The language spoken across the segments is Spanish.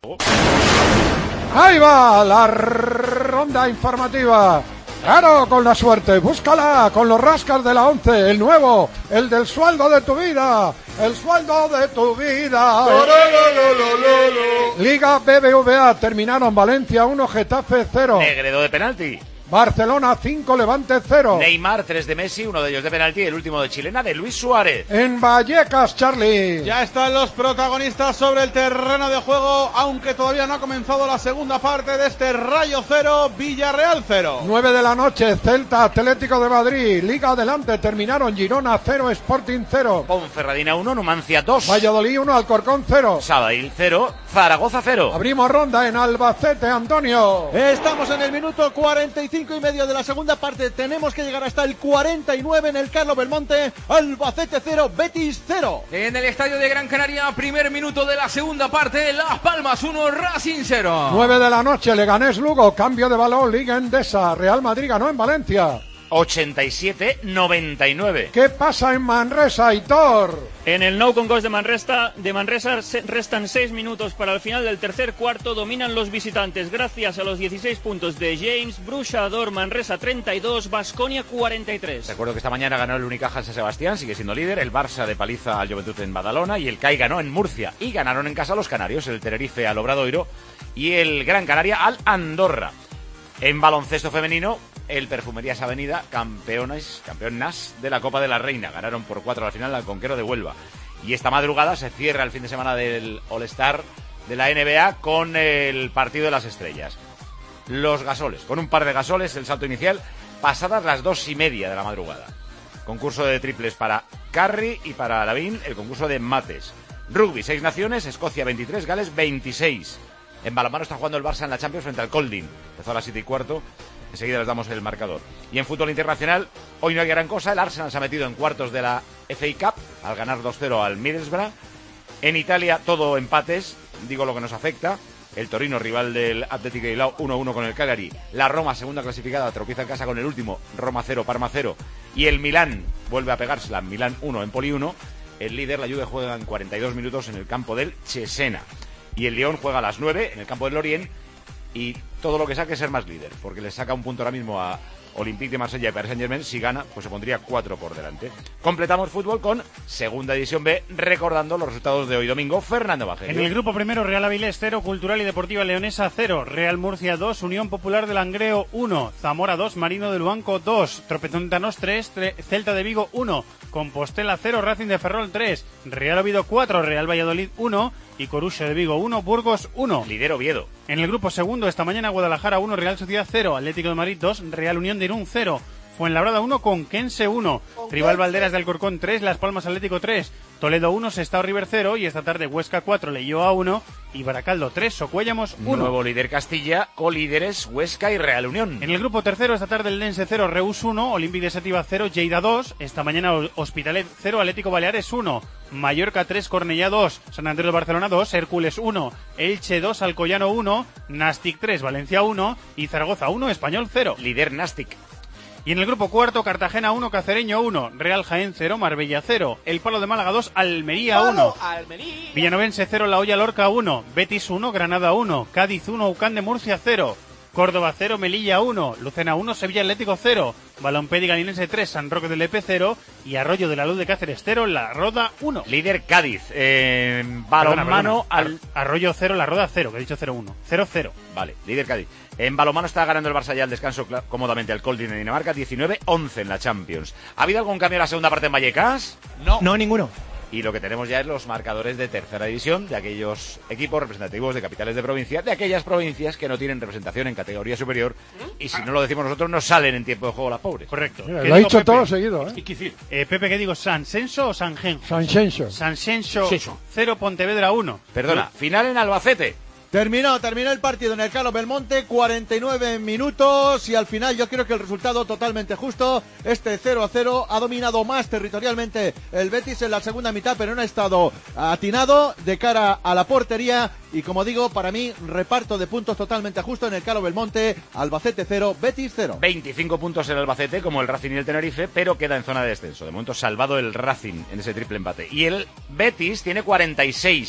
Ahí va la ronda informativa. Claro, con la suerte, búscala con los rascas de la 11, el nuevo, el del sueldo de tu vida, el sueldo de tu vida. Liga BBVA, terminaron Valencia 1, Getafe 0. Negredo de penalti. Barcelona 5, Levante 0. Neymar 3 de Messi, uno de ellos de penalti, el último de chilena de Luis Suárez. En Vallecas, Charlie. Ya están los protagonistas sobre el terreno de juego, aunque todavía no ha comenzado la segunda parte de este Rayo 0, Villarreal 0. 9 de la noche, Celta, Atlético de Madrid, Liga adelante, terminaron Girona 0, Sporting 0. Ponferradina 1, Numancia 2. Valladolid 1, Alcorcón 0. Sabadell 0, Zaragoza 0. Abrimos ronda en Albacete, Antonio. Estamos en el minuto 45 y medio de la segunda parte. Tenemos que llegar hasta el 49 en el Carlos Belmonte. Albacete 0, Betis 0. En el estadio de Gran Canaria, primer minuto de la segunda parte. Las Palmas 1, Racing 0. 9 de la noche, Leganés Lugo, cambio de balón, Liga Endesa, Real Madrid ganó en Valencia. 87-99. ¿Qué pasa en Manresa, Aitor? En el Nou Concourse de Manresa restan 6 minutos para el final del tercer cuarto. Dominan los visitantes gracias a los 16 puntos de James. Bruixador, Manresa 32, Baskonia 43. Recuerdo que esta mañana ganó el Unicaja en San Sebastián, sigue siendo líder. El Barça de paliza al Joventut en Badalona y el CAI ganó en Murcia. Y ganaron en casa los canarios, el Tenerife al Obradoiro y el Gran Canaria al Andorra. En baloncesto femenino, el Perfumerías Avenida, campeonas de la Copa de la Reina. Ganaron por 4 al final al Conquero de Huelva. Y esta madrugada se cierra el fin de semana del All-Star de la NBA con el partido de las estrellas. Los gasoles, con un par de gasoles, el salto inicial, pasadas las 2:30 de la madrugada. Concurso de triples para Curry y para Lavin, el concurso de mates. Rugby, 6 naciones, Escocia 23, Gales 26. En balonmano está jugando el Barça en la Champions frente al Kolding. Empezó a las 7:15. Enseguida les damos el marcador. Y en fútbol internacional, hoy no hay gran cosa. El Arsenal se ha metido en cuartos de la FA Cup al ganar 2-0 al Middlesbrough. En Italia, todo empates. Digo lo que nos afecta. El Torino, rival del Athletic Bilbao, 1-1 con el Cagliari. La Roma, segunda clasificada, tropieza en casa con el último. Roma 0, Parma 0. Y el Milán vuelve a pegársela. Milán 1, Empoli 1. El líder, la Juve, juega en 42 minutos en el campo del Cesena. Y el Lyon juega a las 9 en el campo del Lorient. Y todo lo que saque es ser más líder, porque le saca un punto ahora mismo a Olympique de Marsella y Paris Saint-Germain. Si gana, pues se pondría 4 por delante. Completamos fútbol con Segunda División B, recordando los resultados de hoy domingo. Fernando Bajerio. En el grupo primero, Real Avilés 0, Cultural y Deportiva Leonesa 0, Real Murcia 2, Unión Popular de Langreo 1, Zamora 2, Marino de Luanco 2, Tropezontanos 3, Celta de Vigo 1, Compostela 0, Racing de Ferrol 3, Real Oviedo 4, Real Valladolid 1 y Coruxa de Vigo 1, Burgos 1. Líder Oviedo. En el grupo segundo, esta mañana, Guadalajara 1, Real Sociedad 0, Atlético de Madrid 2, Real Unión de Irún 0, Fuenlabrada 1, Conquense 1, Rival Valderas de Alcorcón 3, Las Palmas Atlético 3, Toledo 1, Sestao River 0 y esta tarde Huesca 4, Leioa 1 y Baracaldo 3, Socuéllamos 1. Nuevo líder Castilla, colíderes Huesca y Real Unión. En el grupo tercero, esta tarde el Lense 0, Reus 1, Olympique de Sativa 0, Lleida 2, esta mañana Hospitalet 0, Atlético Baleares 1, Mallorca 3, Cornellá 2, San Andrés de Barcelona 2, Hércules 1, Elche 2, Alcoyano 1, Nastic 3, Valencia 1 y Zaragoza 1, Español 0. Líder Nastic. Y en el grupo cuarto, Cartagena 1, Cacereño 1, Real Jaén 0, Marbella 0, El Palo de Málaga 2, Almería 1, Villanovense 0, La Hoya Lorca 1, Betis 1, Granada 1, Cádiz 1, Ucán de Murcia 0, Córdoba 0, Melilla 1, Lucena 1, Sevilla Atlético 0, Balompédi Galinense 3, San Roque del Lepe 0 y Arroyo de la Luz de Cáceres 0, La Roda 1. Líder Cádiz. Balonmano Arroyo 0, La Roda 0, que he dicho 0-1. 0-0. Vale, líder Cádiz. En balonmano está ganando el Barça ya al descanso cómodamente al Kolding de Dinamarca, 19-11 en la Champions. ¿Ha habido algún cambio en la segunda parte en Vallecas? No, ninguno. Y lo que tenemos ya es los marcadores de tercera división de aquellos equipos representativos de capitales de provincia, de aquellas provincias que no tienen representación en categoría superior y si no lo decimos nosotros no salen en tiempo de juego las pobres. Correcto. Mira, lo ha dicho Pepe? Todo seguido, ¿eh? Pepe, ¿qué digo? ¿Sansenso o Sanjenjo? Sansenso. Sansenso 0, Pontevedra 1. Perdona, final en Albacete. Terminó el partido en el Carlos Belmonte, 49 minutos y al final yo creo que el resultado totalmente justo. Este 0-0 ha dominado más territorialmente el Betis en la segunda mitad, pero no ha estado atinado de cara a la portería y como digo, para mí reparto de puntos totalmente justo en el Carlos Belmonte, Albacete 0, Betis 0. 25 puntos el Albacete como el Racing y el Tenerife, pero queda en zona de descenso. De momento salvado el Racing en ese triple empate. Y el Betis tiene 46.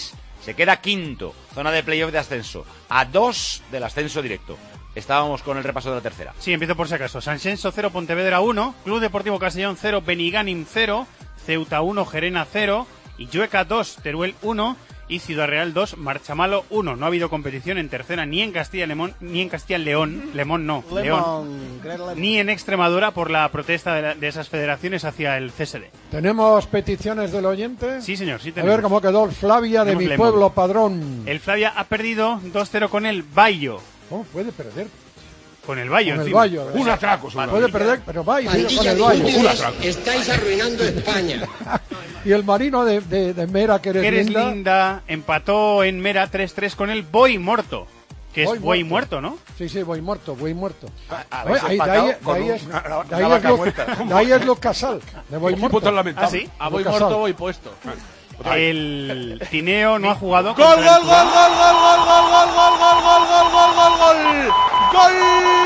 Se queda quinto, zona de playoff de ascenso, a 2 del ascenso directo. Estábamos con el repaso de la tercera. Sí, empiezo por si acaso. Sanxenxo 0, Pontevedra 1, Club Deportivo Castellón 0, Benigànim 0, Ceuta 1, Gerena 0, Illueca 2, Teruel 1 y Ciudad Real 2, Marchamalo 1. No ha habido competición en tercera ni en Castilla y León, ni en Extremadura por la protesta de esas federaciones hacia el CSD. ¿Tenemos peticiones del oyente? Sí, señor, sí A tenemos. ver cómo quedó el Flavia de mi pueblo padrón. El Flavia ha perdido 2-0 con el Bayo. ¿Cómo puede perder? Con el Bayo, Con el encima. Bayo. Un atraco, Puede perder, pero Bayo con Pandilla el de Bayo. infieles, estáis arruinando España. Y el Marino de Mera, que eres linda, empató en Mera 3-3 con el Boy Morto. Que es Boy muerto, ¿no? Sí, Boy muerto. Habéis De empatado con una vaca muerta. De ahí es Luz Casal, de Boy muerto. Tan lamentable. ¿Ah, sí? A Boy muerto, voy puesto. El Tineo no ha jugado. ¡Gol, gol, gol, gol, gol!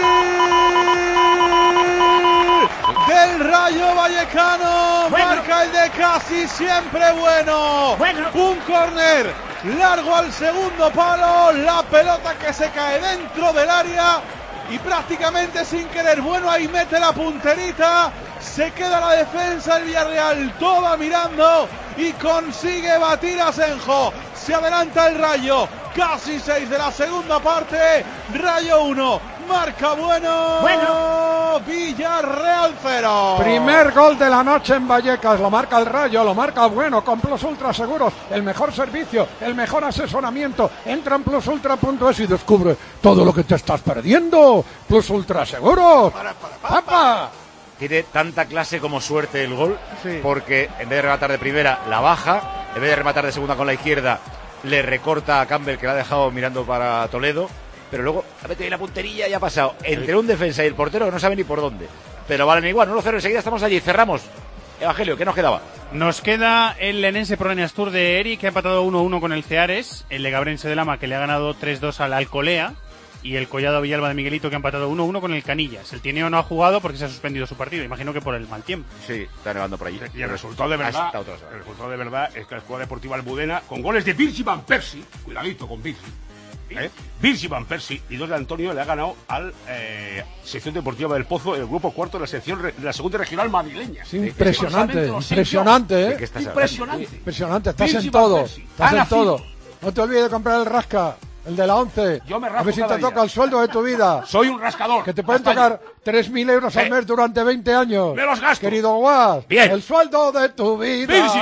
Del Rayo Vallecano, marca el de casi siempre bueno. Un córner largo al segundo palo, la pelota que se cae dentro del área y prácticamente sin querer, bueno, ahí mete la punterita, se queda la defensa del Villarreal toda mirando y consigue batir a Senjo. Se adelanta el Rayo, casi 6 de la segunda parte, Rayo 1, marca bueno, Villarreal 0. Primer gol de la noche en Vallecas, lo marca el Rayo, lo marca Bueno, con Plus Ultra Seguros, el mejor servicio, el mejor asesoramiento. Entra en plusultra.es y descubre todo lo que te estás perdiendo. Plus Ultra Seguros. ¡Papa! Tiene tanta clase como suerte el gol, porque en vez de rematar de primera, la baja, en vez de rematar de segunda con la izquierda, le recorta a Campbell, que la ha dejado mirando para Toledo, pero luego ha metido ahí la punterilla y ha pasado entre un defensa y el portero que no sabe ni por dónde. Pero valen igual, 1-0 enseguida, estamos allí, cerramos. Evangelio, ¿qué nos quedaba? Nos queda el Lenense Proneas Tour de Eri, que ha empatado 1-1 con el Ceares, el Legabrense de Lama, que le ha ganado 3-2 al Alcolea, y el Collado Villalba de Miguelito, que ha empatado 1-1 con el Canillas. El Tineo no ha jugado porque se ha suspendido su partido, imagino que por el mal tiempo. Sí, está nevando por allí. Y el resultado de verdad, es que la Escuela Deportiva Almudena, con goles de Virgi Van Persie, cuidadito con Virgi, Virgi Van Persie y 2 de Antonio, le ha ganado al sección deportiva del Pozo, el grupo cuarto de la segunda regional madrileña. Sí, impresionante, impresionante, impresionante, estás en todo, No te olvides de comprar el rasca, el de la 11. Yo me rasco. A ver si te cada toca día. el sueldo de tu vida. Soy un rascador. Que te pueden tocar 3.000 euros al mes durante 20 años. Me los gasto. Querido Guas. Bien. El sueldo de tu vida. Virgi.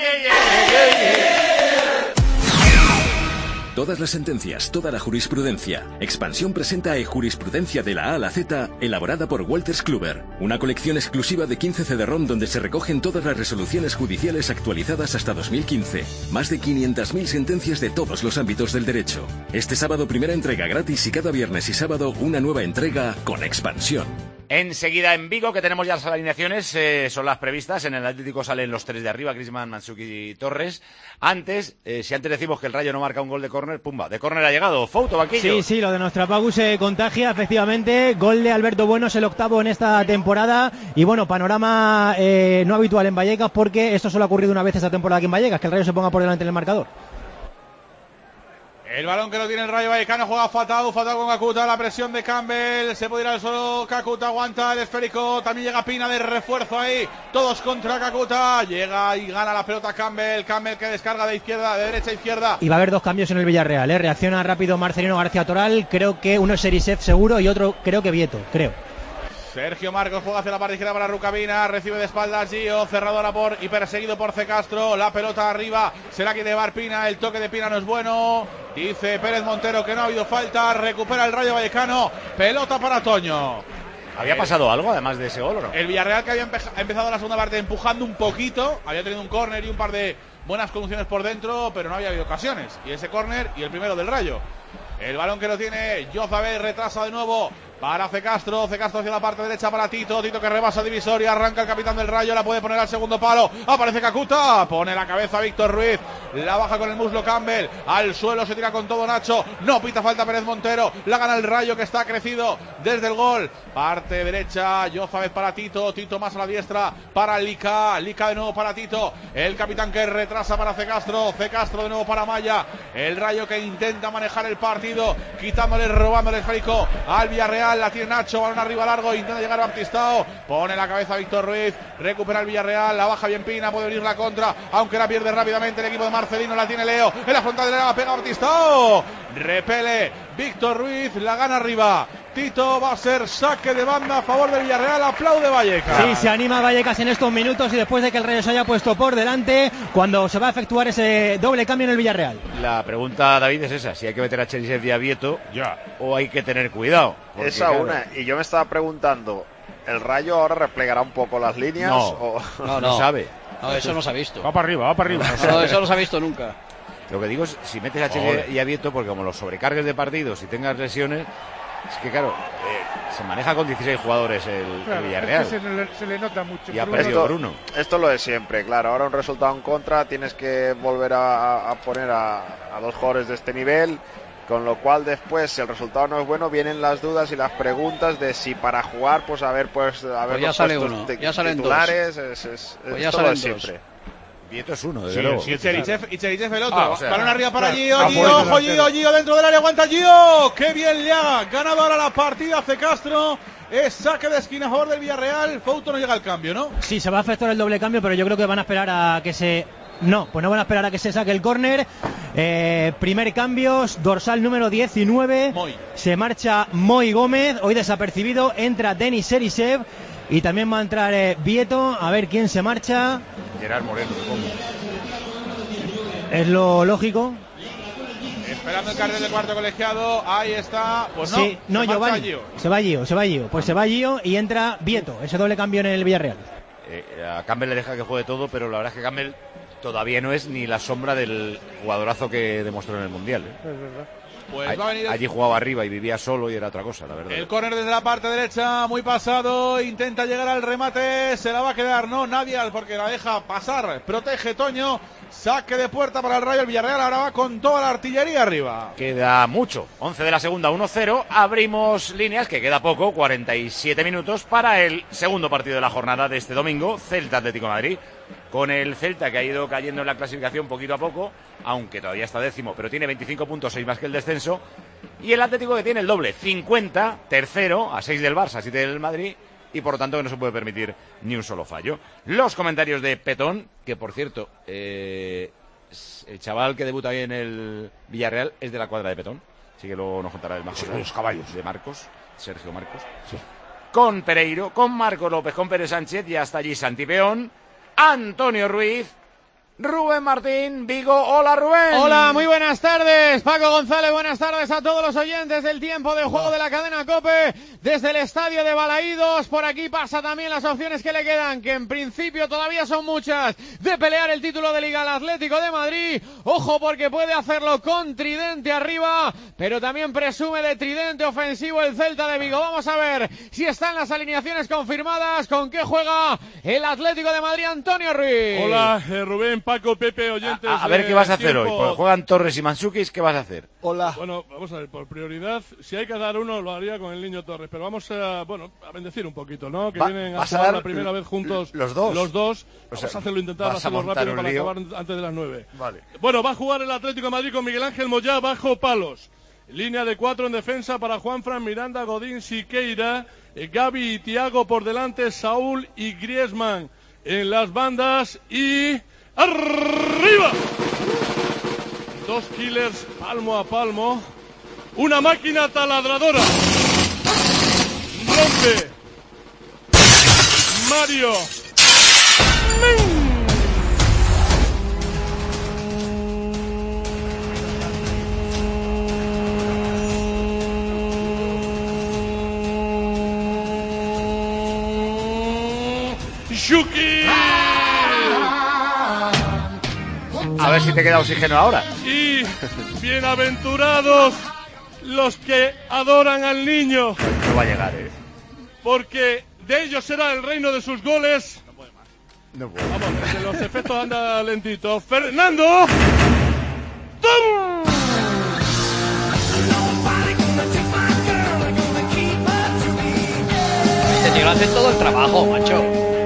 Todas las sentencias, toda la jurisprudencia. Expansión presenta Jurisprudencia de la A a la Z, elaborada por Walters Kluber. Una colección exclusiva de 15 CD-ROM donde se recogen todas las resoluciones judiciales actualizadas hasta 2015. Más de 500.000 sentencias de todos los ámbitos del derecho. Este sábado primera entrega gratis y cada viernes y sábado una nueva entrega con expansión. Enseguida en Vigo, que tenemos ya las alineaciones, son las previstas. En el Atlético salen los 3 de arriba, Griezmann, Mandzukic y Torres. Antes, si antes decimos que el Rayo no marca un gol de córner, pumba, de córner ha llegado. Fouto, banquillo. Sí, lo de Nostradamus se contagia, efectivamente. Gol de Alberto Bueno, es el octavo en esta temporada. Y bueno, panorama no habitual en Vallecas, porque esto solo ha ocurrido una vez esta temporada aquí en Vallecas, que el Rayo se ponga por delante en el marcador. El balón que lo tiene el Rayo Vallecano, juega fatal con Kakuta, la presión de Campbell, se puede ir al suelo, Kakuta aguanta el esférico, también llega Pina de refuerzo ahí, todos contra Kakuta, llega y gana la pelota Campbell que descarga de derecha a izquierda. Y va a haber 2 cambios en el Villarreal, reacciona rápido Marcelino García Toral, creo que uno es Serisev seguro y otro creo que Vieto, Sergio Marcos juega hacia la parte izquierda para Rucabina, recibe de espaldas Gio, cerradora y perseguido por C. Castro, la pelota arriba, se la quiere llevar Pina, el toque de Pina no es bueno, dice Pérez Montero que no ha habido falta, recupera el Rayo Vallecano, pelota para Toño. ¿Había pasado algo además de ese gol o no? El Villarreal, que había empezado la segunda parte empujando un poquito, había tenido un córner y un par de buenas conducciones por dentro, pero no había habido ocasiones, y ese córner y el primero del Rayo. El balón que lo tiene Jozabel, retrasa de nuevo para Castro hacia la parte derecha para Tito que rebasa divisoria, arranca el capitán del Rayo, la puede poner al segundo palo, aparece Kakuta, pone la cabeza Víctor Ruiz, la baja con el muslo Campbell, al suelo se tira con todo Nacho, no pita falta Pérez Montero, la gana el Rayo que está crecido desde el gol, parte derecha, Yozabez para Tito más a la diestra para Lika de nuevo para Tito, el capitán que retrasa para Castro de nuevo para Maya, el Rayo que intenta manejar el partido, robándole el esférico al Villarreal, la tiene Nacho, balón arriba largo, intenta llegar a Baptistao, pone la cabeza Víctor Ruiz, recupera el Villarreal, la baja bien Pina, puede venir la contra, aunque la pierde rápidamente el equipo de Marcelino, la tiene Leo, en la frontal de la pega Baptistao, repele Víctor Ruiz, la gana arriba, Tito, va a ser saque de banda a favor del Villarreal, aplaude Vallecas. Sí, se anima Vallecas en estos minutos y después de que el Rayo se haya puesto por delante, cuando se va a efectuar ese doble cambio en el Villarreal. La pregunta, David, es esa, si hay que meter a Cherisev y a Vieto o hay que tener cuidado. Porque, esa claro, una, y yo me estaba preguntando, ¿el Rayo ahora replegará un poco las líneas? No sabe. No, eso no se ha visto. Va para arriba. No, eso no se ha visto nunca. Lo que digo es, si metes a Cherisev y a Vieto, porque como los sobrecargues de partidos y tengas lesiones, es que claro, se maneja con 16 jugadores el Villarreal. Es que se le nota mucho. Y ha perdido Bruno. Esto es lo de siempre, claro. Ahora un resultado en contra, tienes que volver a poner a dos jugadores de este nivel, con lo cual después, si el resultado no es bueno, vienen las dudas y las preguntas de si para jugar, pues a ver ya sale uno, ya salen titulares, dos. Pues ya salen siempre. Vieto es uno, desde luego. Y Cherisev el otro. Balón arriba para Gio, Gio dentro del área, aguanta Gio. Qué bien le ha ganado ahora la partida Castro. Es saque de esquina a favor del Villarreal. Fouto no llega al cambio, ¿no? Sí, se va a efectuar el doble cambio, pero yo creo que van a esperar a que se... No van a esperar a que se saque el córner. Primer cambio, dorsal número 19. Se marcha Moy Gómez, hoy desapercibido. Entra Denis Cherisev. Y también va a entrar Vieto, a ver quién se marcha. Gerard Moreno, supongo. Es lo lógico. Esperando el carril del cuarto colegiado, ahí está. Pues sí, no, Giovanni. Se va Gio. Pues se va Gio y entra Vieto, ese doble cambio en el Villarreal. A Campbell le deja que juegue todo, pero la verdad es que Campbell todavía no es ni la sombra del jugadorazo que demostró en el Mundial. Es verdad. Pues va a venir allí jugaba arriba y vivía solo y era otra cosa, la verdad. El córner desde la parte derecha, muy pasado, intenta llegar al remate, se la va a quedar, no, nadie, porque la deja pasar, protege Toño, saque de puerta para el Rayo, el Villarreal ahora va con toda la artillería arriba. Queda mucho, 11 de la segunda, 1-0, abrimos líneas, que queda poco, 47 minutos para el segundo partido de la jornada de este domingo, Celta Atlético de Madrid. Con el Celta, que ha ido cayendo en la clasificación poquito a poco, aunque todavía está décimo, pero tiene 25 puntos, 6 más que el descenso, y el Atlético que tiene el doble, 50, tercero, a 6 del Barça, 7 del Madrid, y por lo tanto que no se puede permitir ni un solo fallo. Los comentarios de Petón, que por cierto, el chaval que debuta hoy en el Villarreal es de la cuadra de Petón, así que luego nos contará el Marcos, los caballos de Marcos, Sergio Marcos, sí. Con Pereiro, con Marco López, con Pérez Sánchez, y hasta allí Santi Peón, Antonio Ruiz, Rubén Martín, Vigo. Hola, Rubén. Hola, muy buenas tardes, Paco González, buenas tardes a todos los oyentes del tiempo de juego de la cadena COPE, desde el estadio de Balaídos. Por aquí pasa también las opciones que le quedan, que en principio todavía son muchas, de pelear el título de Liga al Atlético de Madrid. Ojo, porque puede hacerlo con tridente arriba, pero también presume de tridente ofensivo el Celta de Vigo. Vamos a ver si están las alineaciones confirmadas, con qué juega el Atlético de Madrid, Antonio Ruiz. Hola, Rubén, Paco, Pepe, oyentes. A ver qué vas a hacer hoy. Porque juegan Torres y Mandzukic, ¿qué vas a hacer? Hola. Bueno, vamos a ver, por prioridad, si hay que dar uno, lo haría con el Niño Torres. Pero vamos a bendecir un poquito, ¿no? Que vienen a jugar la primera vez juntos los dos. Vamos a hacerlo, intentar hacerlo rápido para acabar antes de las 9. Vale. Bueno, va a jugar el Atlético de Madrid con Miguel Ángel Moyá bajo palos. Línea de 4 en defensa para Juanfran, Miranda, Godín, Siqueira, Gavi y Thiago por delante, Saúl y Griezmann en las bandas y... ¡arriba! Dos killers palmo a palmo. Una máquina taladradora. Rompe. Mario. Yuki. A ver si te queda oxígeno ahora. Y bienaventurados los que adoran al niño. No va a llegar, Porque de ellos será el reino de sus goles. No puede. Vamos, que los efectos anda lentito. ¡Fernando! ¡Tum! Este tío hace todo el trabajo, macho.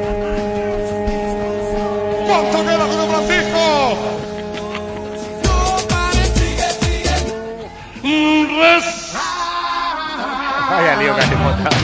¿Cuánto queda, Juan Francisco? Vaya lío que se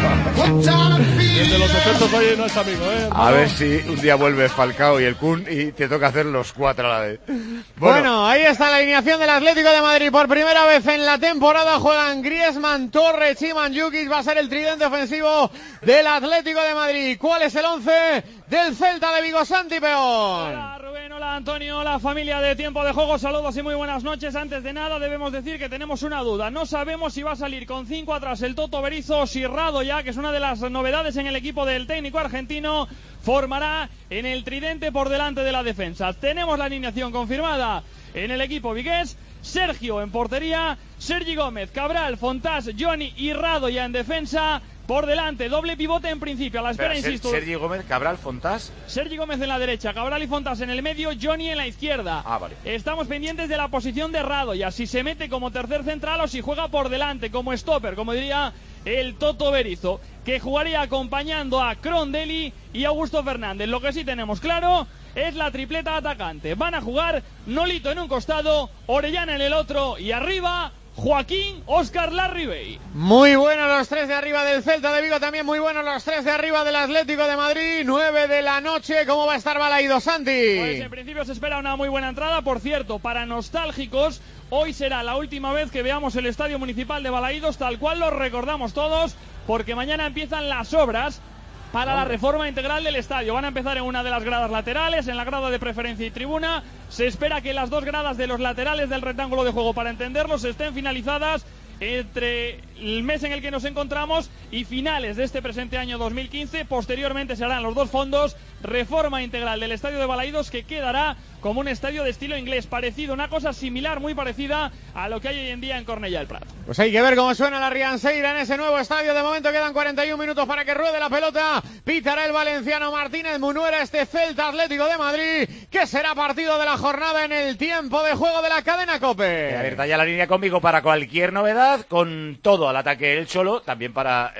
monta. El de los efectos hoy no es amigo, A ver si un día vuelve Falcao y el Kun y te toca hacer los 4 a la vez. Bueno, ahí está la alineación del Atlético de Madrid. Por primera vez en la temporada juegan Griezmann, Torres y Mandžukić. Va a ser el tridente ofensivo del Atlético de Madrid. ¿Cuál es el 11 del Celta de Vigo? Santi Peón. Hola Rubén, hola Antonio, hola familia de Tiempo de Juego, saludos y muy buenas noches. Antes de nada debemos decir que tenemos una duda. No sabemos si va a salir con 5 atrás el Toto Berizzo o si Radoja, que es una de las novedades en el equipo del técnico argentino, formará en el tridente por delante de la defensa. Tenemos la alineación confirmada en el equipo vigués. Sergio en portería, Sergi Gómez, Cabral, Fontás, Johnny y Radoja en defensa. Por delante, doble pivote en principio, a la espera, insisto. Sergi Gómez, Cabral, Fontás. Sergi Gómez en la derecha, Cabral y Fontás en el medio, Johnny en la izquierda. Vale. Estamos pendientes de la posición de Radoja, si se mete como tercer central o si juega por delante, como stopper, como diría el Toto Berizzo, que jugaría acompañando a Crondelli y Augusto Fernández. Lo que sí tenemos claro es la tripleta atacante. Van a jugar Nolito en un costado, Orellana en el otro y arriba Joaquín Óscar Larribey. Muy buenos los tres de arriba del Celta de Vigo, también muy buenos los tres de arriba del Atlético de Madrid. 9 de la noche, ¿cómo va a estar Balaídos, Santi? Pues en principio se espera una muy buena entrada. Por cierto, para nostálgicos, hoy será la última vez que veamos el Estadio Municipal de Balaídos tal cual lo recordamos todos, porque mañana empiezan las obras para la reforma integral del estadio. Van a empezar en una de las gradas laterales, en la grada de preferencia y tribuna. Se espera que las dos gradas de los laterales del rectángulo de juego, para entenderlos, estén finalizadas entre el mes en el que nos encontramos y finales de este presente año 2015. Posteriormente se harán los dos fondos, reforma integral del estadio de Balaídos, que quedará como un estadio de estilo inglés, parecido, una cosa similar, muy parecida a lo que hay hoy en día en Cornellà del Prat. Pues hay que ver cómo suena la Rianseira en ese nuevo estadio. De momento quedan 41 minutos para que ruede la pelota. Pitará el valenciano Martínez Munuera este Celta Atlético de Madrid, que será partido de la jornada en el Tiempo de Juego de la cadena COPE. Abierta ya la línea conmigo para cualquier novedad, con todo al ataque el Cholo, también para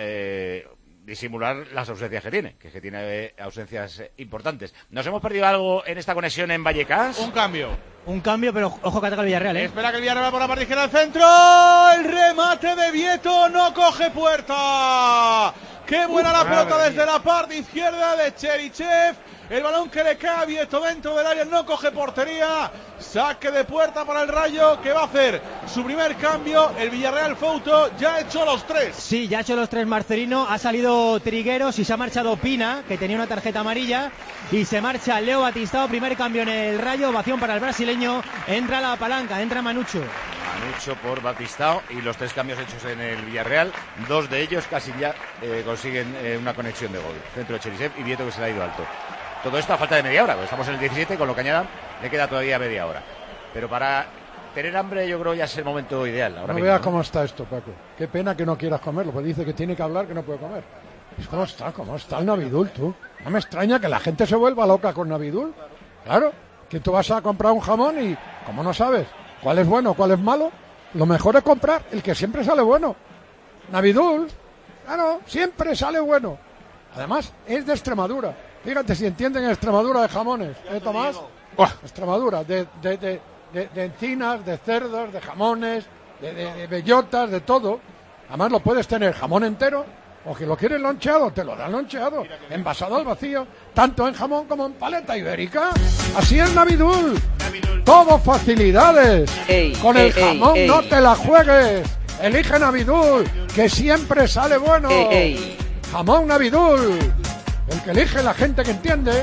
disimular las ausencias que tiene, que tiene ausencias importantes. ¿Nos hemos perdido algo en esta conexión en Vallecas? Un cambio, pero ojo que ataca el Villarreal, Espera que el Villarreal va por la parte izquierda del centro. El remate de Vieto no coge puerta. Qué buena la pelota desde la parte izquierda de Cherichev. El balón que le cae a Vieto dentro del área, no coge portería. Saque de puerta para el Rayo, que va a hacer su primer cambio. El Villarreal Fouto ya ha hecho los 3. Sí, ya ha hecho los 3 Marcelino. Ha salido Trigueros y se ha marchado Pina, que tenía una tarjeta amarilla. Y se marcha Leo Batistao, primer cambio en el Rayo. Ovación para el brasileño. Entra la palanca, entra Manucho. Manucho por Batistao, y los 3 cambios hechos en el Villarreal, 2 de ellos casi ya consiguen una conexión de gol. Centro de Cherisev y Vieto, que se le ha ido alto. Todo esto a falta de media hora, porque estamos en el 17, con lo que añadan le queda todavía media hora. Pero para tener hambre yo creo ya es el momento ideal. Ahora no mismo, veas ¿no? Cómo está esto, Paco. Qué pena que no quieras comerlo, pues dice que tiene que hablar, que no puede comer. ¿Cómo está el Navidul, tú? No me extraña que la gente se vuelva loca con Navidul. Claro, que tú vas a comprar un jamón y, como no sabes cuál es bueno, cuál es malo, lo mejor es comprar el que siempre sale bueno. Navidul, claro, siempre sale bueno. Además, es de Extremadura. Fíjate si entienden en Extremadura de jamones, Tomás? Extremadura, de encinas, de cerdos, de jamones, de bellotas, de todo. Además lo puedes tener jamón entero, o que lo quieres loncheado, te lo dan loncheado, envasado al vacío, tanto en jamón como en paleta ibérica. Así es Navidul. Todo facilidades. Con el jamón no te la juegues. Elige Navidul, que siempre sale bueno. Jamón Navidul. El que elige la gente que entiende.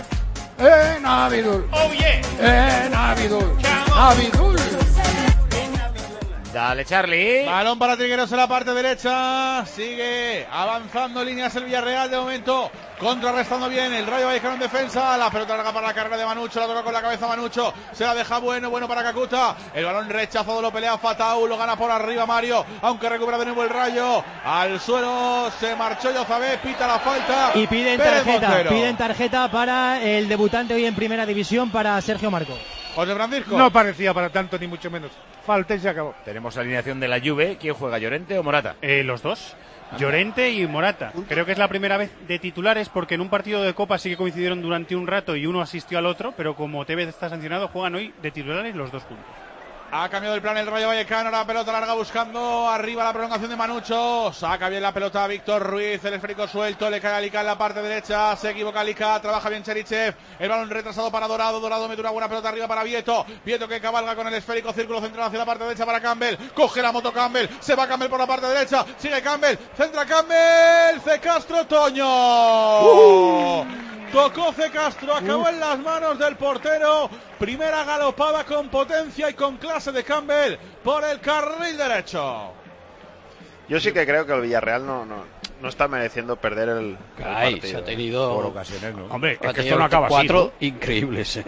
Navidul. Oh yeah. Navidul. Navidul. Dale, Charlie. Balón para Trigueros en la parte derecha. Sigue avanzando líneas el Villarreal de momento. Contrarrestando bien el Rayo Vallecano en defensa. La pelota larga para la carrera de Manucho. La toca con la cabeza Manucho. Se la deja bueno para Kakuta. El balón rechazado, lo pelea Fatau. Lo gana por arriba Mario. Aunque recupera de nuevo el Rayo. Al suelo se marchó Yozabé. Pita la falta. Y piden tarjeta para el debutante hoy en Primera División, para Sergio Marcos. José Francisco. No parecía para tanto, ni mucho menos. Falta y se acabó. Tenemos la alineación de la Juve. ¿Quién juega, Llorente o Morata? Los dos. Llorente y Morata. Creo que es la primera vez de titulares, porque en un partido de Copa sí que coincidieron durante un rato y uno asistió al otro, pero como Tevez está sancionado, juegan hoy de titulares los dos juntos. Ha cambiado el plan el Rayo Vallecano, la pelota larga buscando arriba la prolongación de Manucho. Saca bien la pelota a Víctor Ruiz, el esférico suelto, le cae a Lica en la parte derecha, se equivoca Lica, trabaja bien Cherichev, el balón retrasado para Dorado, Dorado mete una buena pelota arriba para Vieto, Vieto que cabalga con el esférico, círculo central hacia la parte derecha para Campbell, coge la moto Campbell, se va Campbell por la parte derecha, sigue Campbell, centra Campbell, C. Castro, Toño. Tocó C. Castro, acabó en las manos del portero. Primera galopada con potencia y con clase de Campbell por el carril derecho. Yo sí que creo que el Villarreal no está mereciendo perder el partido. Se ha tenido por ocasiones, ¿no? Hombre, es que esto no acaba así. 4 increíbles,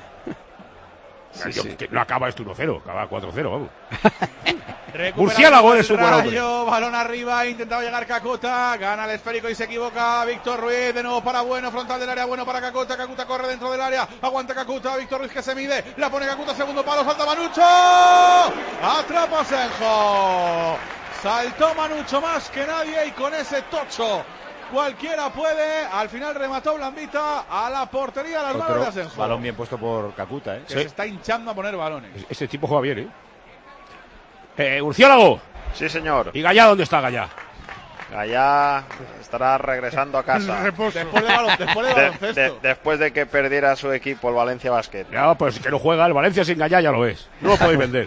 Sí. Que no acaba esto 1-0, acaba 4-0, vamos. Murciélago es su Rayo, balón arriba, intentaba llegar Kakuta, gana el esférico y se equivoca Víctor Ruiz, de nuevo para Bueno, frontal del área, bueno para Kakuta, Kakuta corre dentro del área, aguanta Kakuta, Víctor Ruiz que se mide, la pone Kakuta, segundo palo, salta Manucho, atrapa Senjo, saltó Manucho más que nadie y con ese tocho cualquiera puede, al final remató Blandita a la portería de las manos de Asenjo. Balón bien puesto por Kakuta, que se está hinchando a poner balones. Ese tipo juega bien, Murciélago. Sí, señor. ¿Y Gallá dónde está Gallá? Gallá estará regresando a casa. Después de que perdiera su equipo, el Valencia Basket. Ya, pues que no juega, el Valencia sin Gallá ya lo es. No lo podéis vender.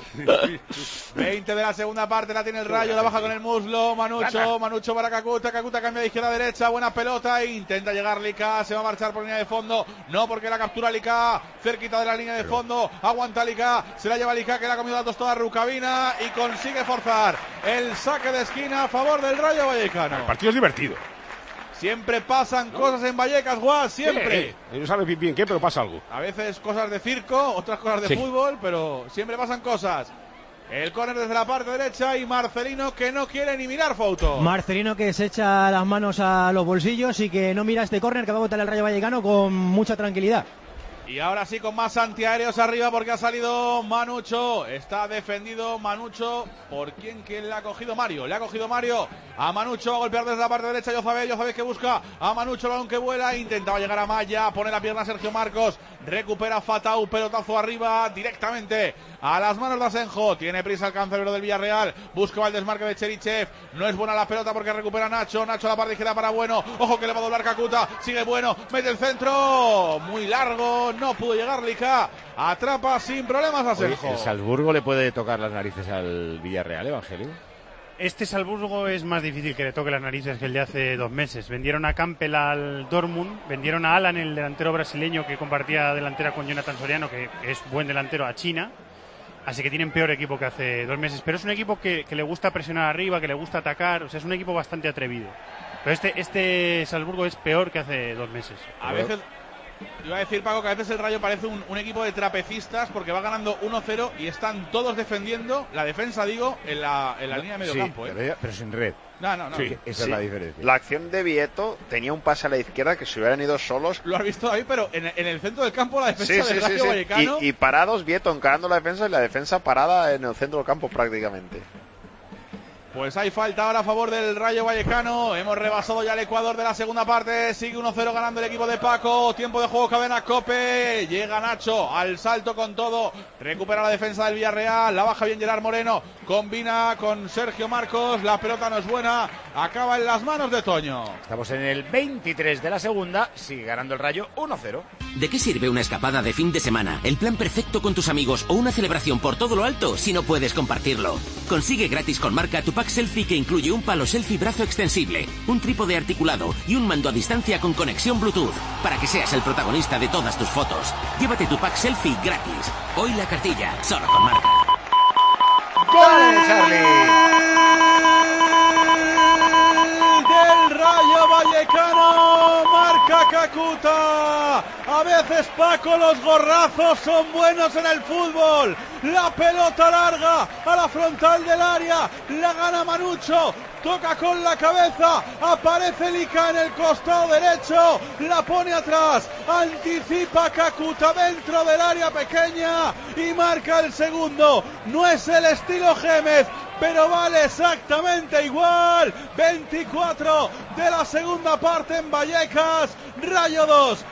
20 de la segunda parte, la tiene el Rayo, la baja con el muslo, Manucho para Kakuta, Kakuta cambia de izquierda a derecha, buena pelota, intenta llegar Lica, se va a marchar por línea de fondo, no porque la captura Lica, cerquita de la línea de fondo, aguanta Lica, se la lleva Lica que le ha comido la tostada Rukavina y consigue forzar el saque de esquina a favor del Rayo Vallecano. El partido es divertido. Siempre pasan cosas en Vallecas, Guas, siempre. No sabes bien qué, pero pasa algo. A veces cosas de circo, otras cosas de fútbol, pero siempre pasan cosas. El córner desde la parte derecha y Marcelino que no quiere ni mirar foto. Marcelino que se echa las manos a los bolsillos y que no mira este córner que va a botar el Rayo Vallecano con mucha tranquilidad. Y ahora sí con más antiaéreos arriba porque ha salido Manucho. Está defendido Manucho. ¿Por quién le ha cogido? Mario. Le ha cogido Mario a Manucho. A golpear desde la parte derecha. Yozabé que busca a Manucho. El balón que vuela. Intentaba llegar a Maya. Pone la pierna Sergio Marcos. Recupera Fatau. Pelotazo arriba. Directamente a las manos de Asenjo. Tiene prisa el cancerbero del Villarreal. Busca el desmarque de Cherichev. No es buena la pelota porque recupera Nacho. Nacho a la parte izquierda para Bueno. Ojo que le va a doblar Kakuta. Sigue Bueno. Mete el centro. Muy largo. No pudo llegar Lica. Atrapa sin problemas a Asenjo. ¿El Salzburgo le puede tocar las narices al Villarreal, Evangelio? Este Salzburgo es más difícil que le toque las narices que el de hace 2 meses. Vendieron a Campbell al Dortmund, vendieron a Alan, el delantero brasileño que compartía delantera con Jonathan Soriano, que es buen delantero, a China. Así que tienen peor equipo que hace 2 meses. Pero es un equipo que le gusta presionar arriba, que le gusta atacar. O sea, es un equipo bastante atrevido. Pero este Salzburgo es peor que hace 2 meses. A veces... Iba a decir, Paco, que a veces el Rayo parece un equipo de trapecistas porque va ganando 1-0 y están todos defendiendo, la defensa digo, en la línea de medio campo. Pero sin red. No. Sí, esa es la diferencia. La acción de Vieto tenía un pase a la izquierda que se hubieran ido solos. Lo has visto ahí, pero en el centro del campo la defensa del Rayo Vallecano. Y parados Vieto encarando la defensa y la defensa parada en el centro del campo prácticamente. Pues hay falta ahora a favor del Rayo Vallecano. Hemos rebasado ya el Ecuador de la segunda parte. Sigue 1-0 ganando el equipo de Paco. Tiempo de juego, cadena Cope. Llega Nacho al salto con todo. Recupera la defensa del Villarreal. La baja bien Gerard Moreno. Combina con Sergio Marcos. La pelota no es buena. Acaba en las manos de Toño. Estamos en el 23 de la segunda. Sigue ganando el Rayo 1-0. ¿De qué sirve una escapada de fin de semana, el plan perfecto con tus amigos o una celebración por todo lo alto si no puedes compartirlo? Consigue gratis con Marca tu pack selfie que incluye un palo selfie brazo extensible, un trípode articulado y un mando a distancia con conexión Bluetooth para que seas el protagonista de todas tus fotos. Llévate tu pack selfie gratis. Hoy la cartilla, solo con Marca. ¡Gol, Charlie! Del Rayo Vallecano, marca Kakuta. A veces, Paco, los gorrazos son buenos en el fútbol. La pelota larga a la frontal del área, la gana Manucho, toca con la cabeza, aparece Lika en el costado derecho, la pone atrás, anticipa Kakuta dentro del área pequeña y marca el segundo. No es el estilo Gémez, pero vale exactamente igual. 24 de la segunda parte en Vallecas. Rayo 2,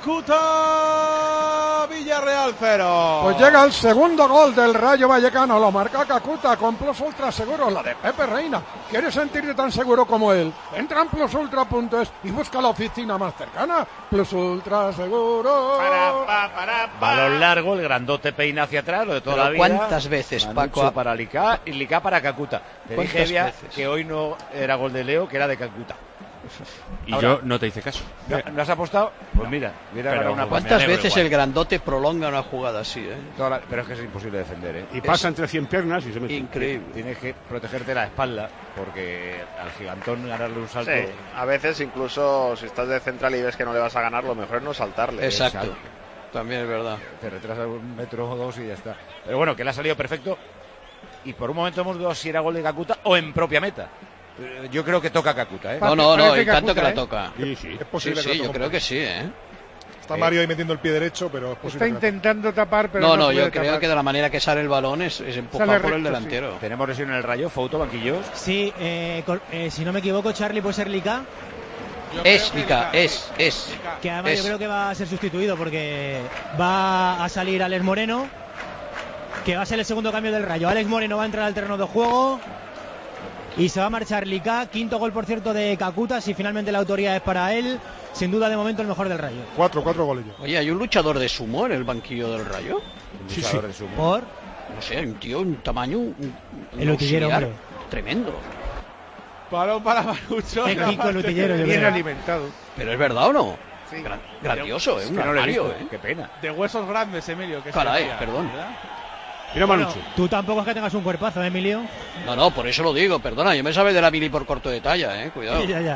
Kakuta, Villarreal 0. Pues llega el segundo gol del Rayo Vallecano, lo marca Kakuta con Plus Ultra Seguro, la de Pepe Reina. ¿Quieres sentirte tan seguro como él? Entra en plusultra.es y busca la oficina más cercana. Plus Ultra Seguro. Balón largo, el grandote peina hacia atrás, lo de toda Pero la vida. ¿cuántas veces, Manucho Paco? para Lika y Lika para Kakuta. Te dije, ¿Cuántas Evia, veces? que hoy no era gol de Leo, que era de Kakuta. Y Ahora, yo no te hice caso. ¿No has apostado? Pues mira, hubiera ganado una ¿Cuántas veces el grandote prolonga una jugada así, Pero es que es imposible defender, ¿eh? Y pasa entre 100 piernas y se mete. Increíble. Tienes que protegerte la espalda, porque al gigantón ganarle un salto... Sí, a veces incluso si estás de central y ves que no le vas a ganar, lo mejor es no saltarle. Exacto. También es verdad. Te retrasas 1 metro o 2 y ya está. Pero bueno, que le ha salido perfecto. Y por un momento hemos dudado si era gol de Kakuta o en propia meta. Yo creo que toca Kakuta, ¿eh? No, y tanto que la toca. Sí, sí. Es posible Sí, que lo yo toque. creo que sí, Está Mario ahí metiendo el pie derecho, pero es posible. Está intentando tapar, pero No, no puede yo creo tapar. que de la manera que sale el balón es empujado Sale por el recto, delantero. Tenemos lesión en el Rayo, Fouto, banquillos. Sí, si no me equivoco, Charlie puede ser Lika. Es Lika, es. Que además Es. yo creo que va a ser sustituido porque va a salir Alex Moreno, que va a ser el segundo cambio del Rayo. Alex Moreno va a entrar al terreno de juego y se va a marchar Lika. Quinto gol, por cierto, de Kakuta. Si finalmente la autoría es para él, sin duda de momento el mejor del Rayo. Cuatro goles ya. Oye, ¿hay un luchador de sumo en el banquillo del Rayo? Un luchador de sumo. ¿Por? No sé, hay un tío, un tamaño, El utillero, auxiliar hombre. tremendo. Balón para Manucho. Es Kiko el utillero, yo Bien creo. alimentado. Pero es verdad o no? Sí. Grandioso, Es un que no lo he armario, visto, qué pena. De huesos grandes, Emilio. Que Caray, se decía, perdón. ¿verdad? Mira Manucho. Tú tampoco es que tengas un cuerpazo, Emilio. No, por eso lo digo, perdona, yo me sabe de la mili por corto de talla, cuidado. Ya.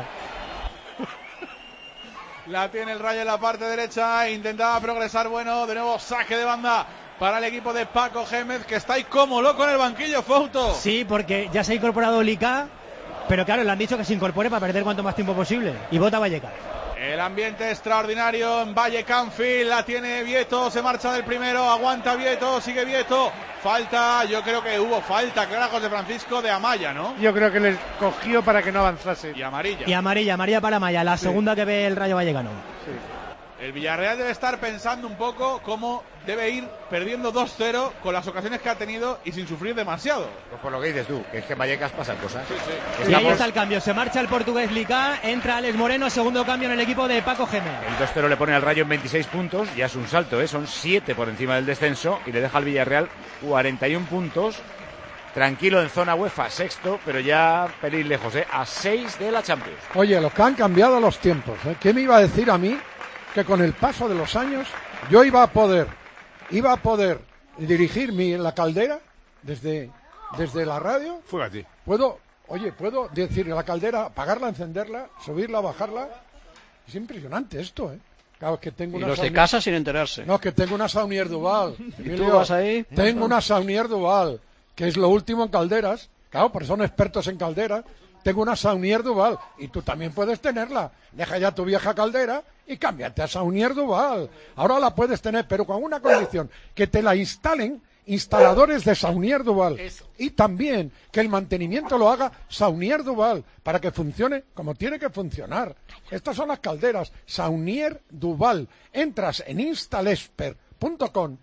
La tiene el Rayo en la parte derecha. Intentaba progresar. Bueno, de nuevo saque de banda para el equipo de Paco Gémez, que está ahí como loco en el banquillo, Fouto. Sí, porque ya se ha incorporado Lika, pero claro, le han dicho que se incorpore para perder cuanto más tiempo posible. Y vota Vallecas. El ambiente extraordinario en Valle Canfield. La tiene Vieto, se marcha del primero, aguanta Vieto, sigue Vieto. Falta, yo creo que hubo falta, clara, José Francisco, de Amaya, ¿no? Yo creo que les cogió para que no avanzase. Y amarilla. Y amarilla para Amaya, la segunda que ve el Rayo Vallecano. El Villarreal debe estar pensando un poco cómo debe ir perdiendo 2-0 con las ocasiones que ha tenido y sin sufrir demasiado. Pues por lo que dices tú, que es que en Vallecas pasan cosas. Y ahí está el cambio, se marcha el portugués Lika, entra Alex Moreno, segundo cambio en el equipo de Paco Gémez. El 2-0 le pone al Rayo en 26 puntos, ya es un salto, son 7 por encima del descenso y le deja al Villarreal 41 puntos. Tranquilo en zona UEFA, sexto, pero ya feliz lejos, a 6 de la Champions. Oye, lo que han cambiado los tiempos, ¿Quién me iba a decir a mí que con el paso de los años yo iba a poder dirigir la caldera desde la radio? Fúgate. Puedo decir la caldera, apagarla, encenderla, subirla, bajarla. Es impresionante esto, Claro, es que tengo Y una los de casa sin enterarse. No, es que tengo una Saunier Duval. ¿Y tú vas ahí? Tengo una Saunier Duval, que es lo último en calderas. Claro, porque son expertos en calderas. Tengo una Saunier Duval y tú también puedes tenerla. Deja ya tu vieja caldera y cámbiate a Saunier Duval. Ahora la puedes tener, pero con una condición, que te la instalen instaladores de Saunier Duval. Y también que el mantenimiento lo haga Saunier Duval para que funcione como tiene que funcionar. Estas son las calderas Saunier Duval. Entras en instalesper.com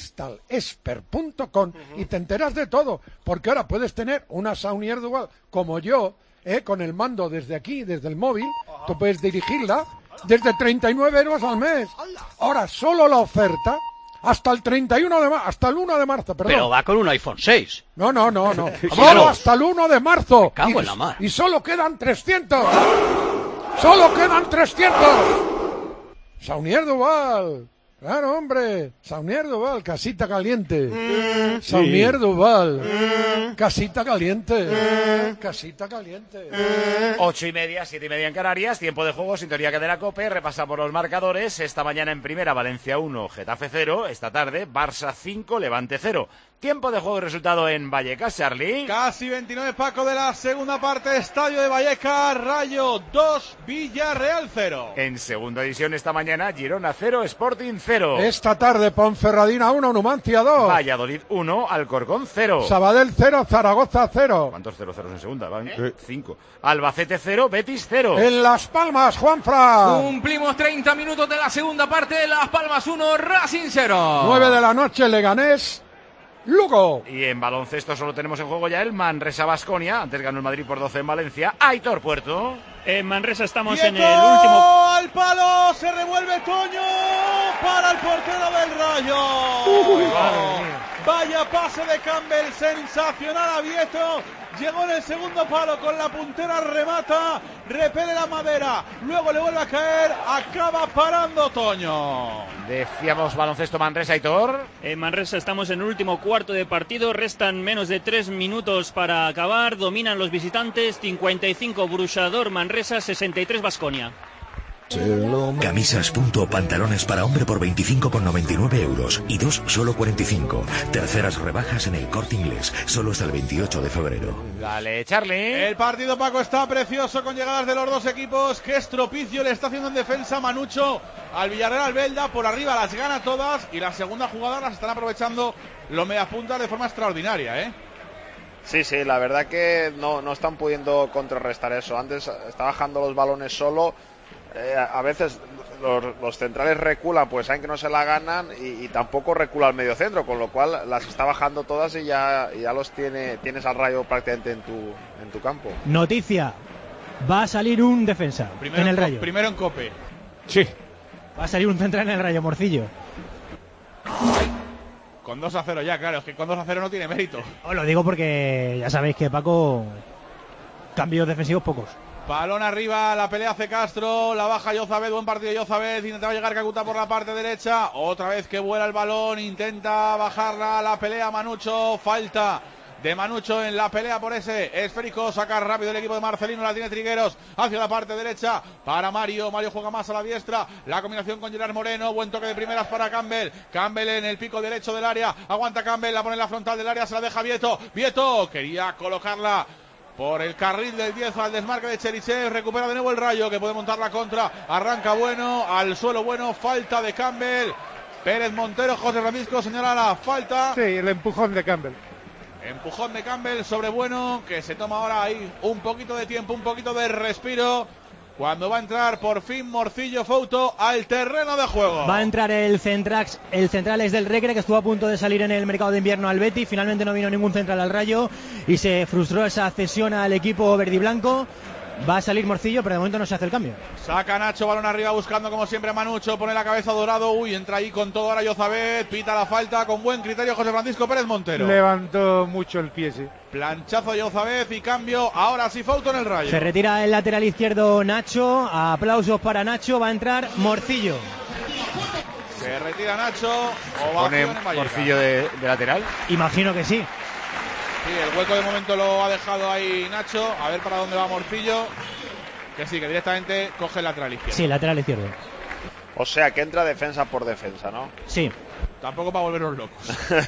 y te enteras de todo, porque ahora puedes tener una Saunier Duval como yo, con el mando desde aquí, desde el móvil. Tú puedes dirigirla desde 39 euros al mes. Ahora solo la oferta hasta el 1 de marzo, perdón. Pero va con un iPhone 6. No. Claro. Hasta el 1 de marzo. Me cago en la mar. Y solo quedan 300. Solo quedan 300. Saunier Duval. Claro, hombre. Saunier Duval, casita caliente. Saunier Duval, casita caliente. Casita caliente. 8:30, 7:30 en Canarias. Tiempo de juego, sintonía Cadena COPE. Repasa por los marcadores. Esta mañana en primera, Valencia 1, Getafe 0. Esta tarde, Barça 5, Levante 0. Tiempo de juego y resultado en Vallecas, Charlie. Casi 29, Paco, de la segunda parte. Estadio de Vallecas, Rayo 2, Villarreal 0. En segunda división esta mañana, Girona 0, Sporting 0. Esta tarde, Ponferradina 1, Numancia 2. Valladolid 1, Alcorcón 0. Sabadell 0, Zaragoza 0. ¿Cuántos 0-0 en segunda? Van 5. Albacete 0, Betis 0. En Las Palmas, Juanfran. Cumplimos 30 minutos de la segunda parte. Las Palmas 1, Racing 0. 9 de la noche, Leganés, Lugo. Y en baloncesto solo tenemos en juego ya el Manresa-Baskonia. Antes ganó el Madrid por 12 en Valencia. Aitor Puerto. En Manresa estamos ¡Quieto! en el último... ¡Al palo! ¡Se revuelve Toño! ¡Para el portero del Rayo! Vaya pase de Campbell, sensacional a Vieto. Llegó en el segundo palo con la puntera, remata, repele la madera, luego le vuelve a caer, acaba parando Toño. Decíamos baloncesto Manresa, Aitor. En Manresa estamos en el último cuarto de partido, restan menos de 3 minutos para acabar, dominan los visitantes, 55 Brusador Manresa, 63 Baskonia. Camisas punto pantalones para hombre por 25,99 euros y 2 solo 45. Terceras rebajas en el Corte Inglés, solo hasta el 28 de febrero. Dale, Charlie. El partido, Paco, está precioso con llegadas de los dos equipos. Qué estropicio le está haciendo en defensa Manucho al Villarreal Belda. Por arriba las gana todas y la segunda jugada las están aprovechando los mediapuntas de forma extraordinaria, ¿eh? Sí, la verdad que no están pudiendo contrarrestar eso. Antes está bajando los balones solo. A veces los centrales reculan, pues saben que no se la ganan y tampoco recula el medio centro, con lo cual las está bajando todas y ya los tienes al Rayo prácticamente en tu campo. Noticia, va a salir un defensa en el Rayo. Primero en Cope. Sí. Va a salir un central en el Rayo, Morcillo. Con 2-0 ya, claro, es que con 2-0 no tiene mérito. Os lo digo porque ya sabéis que Paco, cambios defensivos pocos. Balón arriba, la pelea hace Castro, la baja Yozabed, buen partido de Yozabed, intentaba llegar Kakuta por la parte derecha, otra vez que vuela el balón, intenta bajarla, la pelea Manucho, falta de Manucho en la pelea por ese esférico, saca rápido el equipo de Marcelino, la tiene Trigueros hacia la parte derecha para Mario juega más a la diestra, la combinación con Gerard Moreno, buen toque de primeras para Campbell en el pico derecho del área, aguanta Campbell, la pone en la frontal del área, se la deja Vieto quería colocarla por el carril del 10 al desmarque de Cherisev, recupera de nuevo el Rayo que puede montar la contra, arranca Bueno, al suelo Bueno, falta de Campbell, Pérez Montero, José Francisco señala la falta. Sí, el empujón de Campbell. Empujón de Campbell sobre Bueno, que se toma ahora ahí un poquito de tiempo, un poquito de respiro, cuando va a entrar por fin Morcillo Fouto al terreno de juego. Va a entrar el central es del Recre, que estuvo a punto de salir en el mercado de invierno al Betis, finalmente no vino ningún central al Rayo y se frustró esa cesión al equipo verdiblanco. Va a salir Morcillo, pero de momento no se hace el cambio. Saca Nacho, balón arriba buscando como siempre Manucho, pone la cabeza Dorado, entra ahí con todo ahora Yozabed, pita la falta con buen criterio José Francisco Pérez Montero. Levantó mucho el pie, sí. Planchazo Yozabed y cambio, ahora sí Fouto en el Rayo. Se retira el lateral izquierdo Nacho, aplausos para Nacho, va a entrar Morcillo. Se retira Nacho, ¿Pone Morcillo de lateral? Imagino que sí. Sí, el hueco de momento lo ha dejado ahí Nacho. A ver para dónde va Morcillo. Que sí, que directamente coge el lateral izquierdo. Sí, lateral izquierdo. O sea, que entra defensa por defensa, ¿no? Sí. Tampoco para volvernos locos.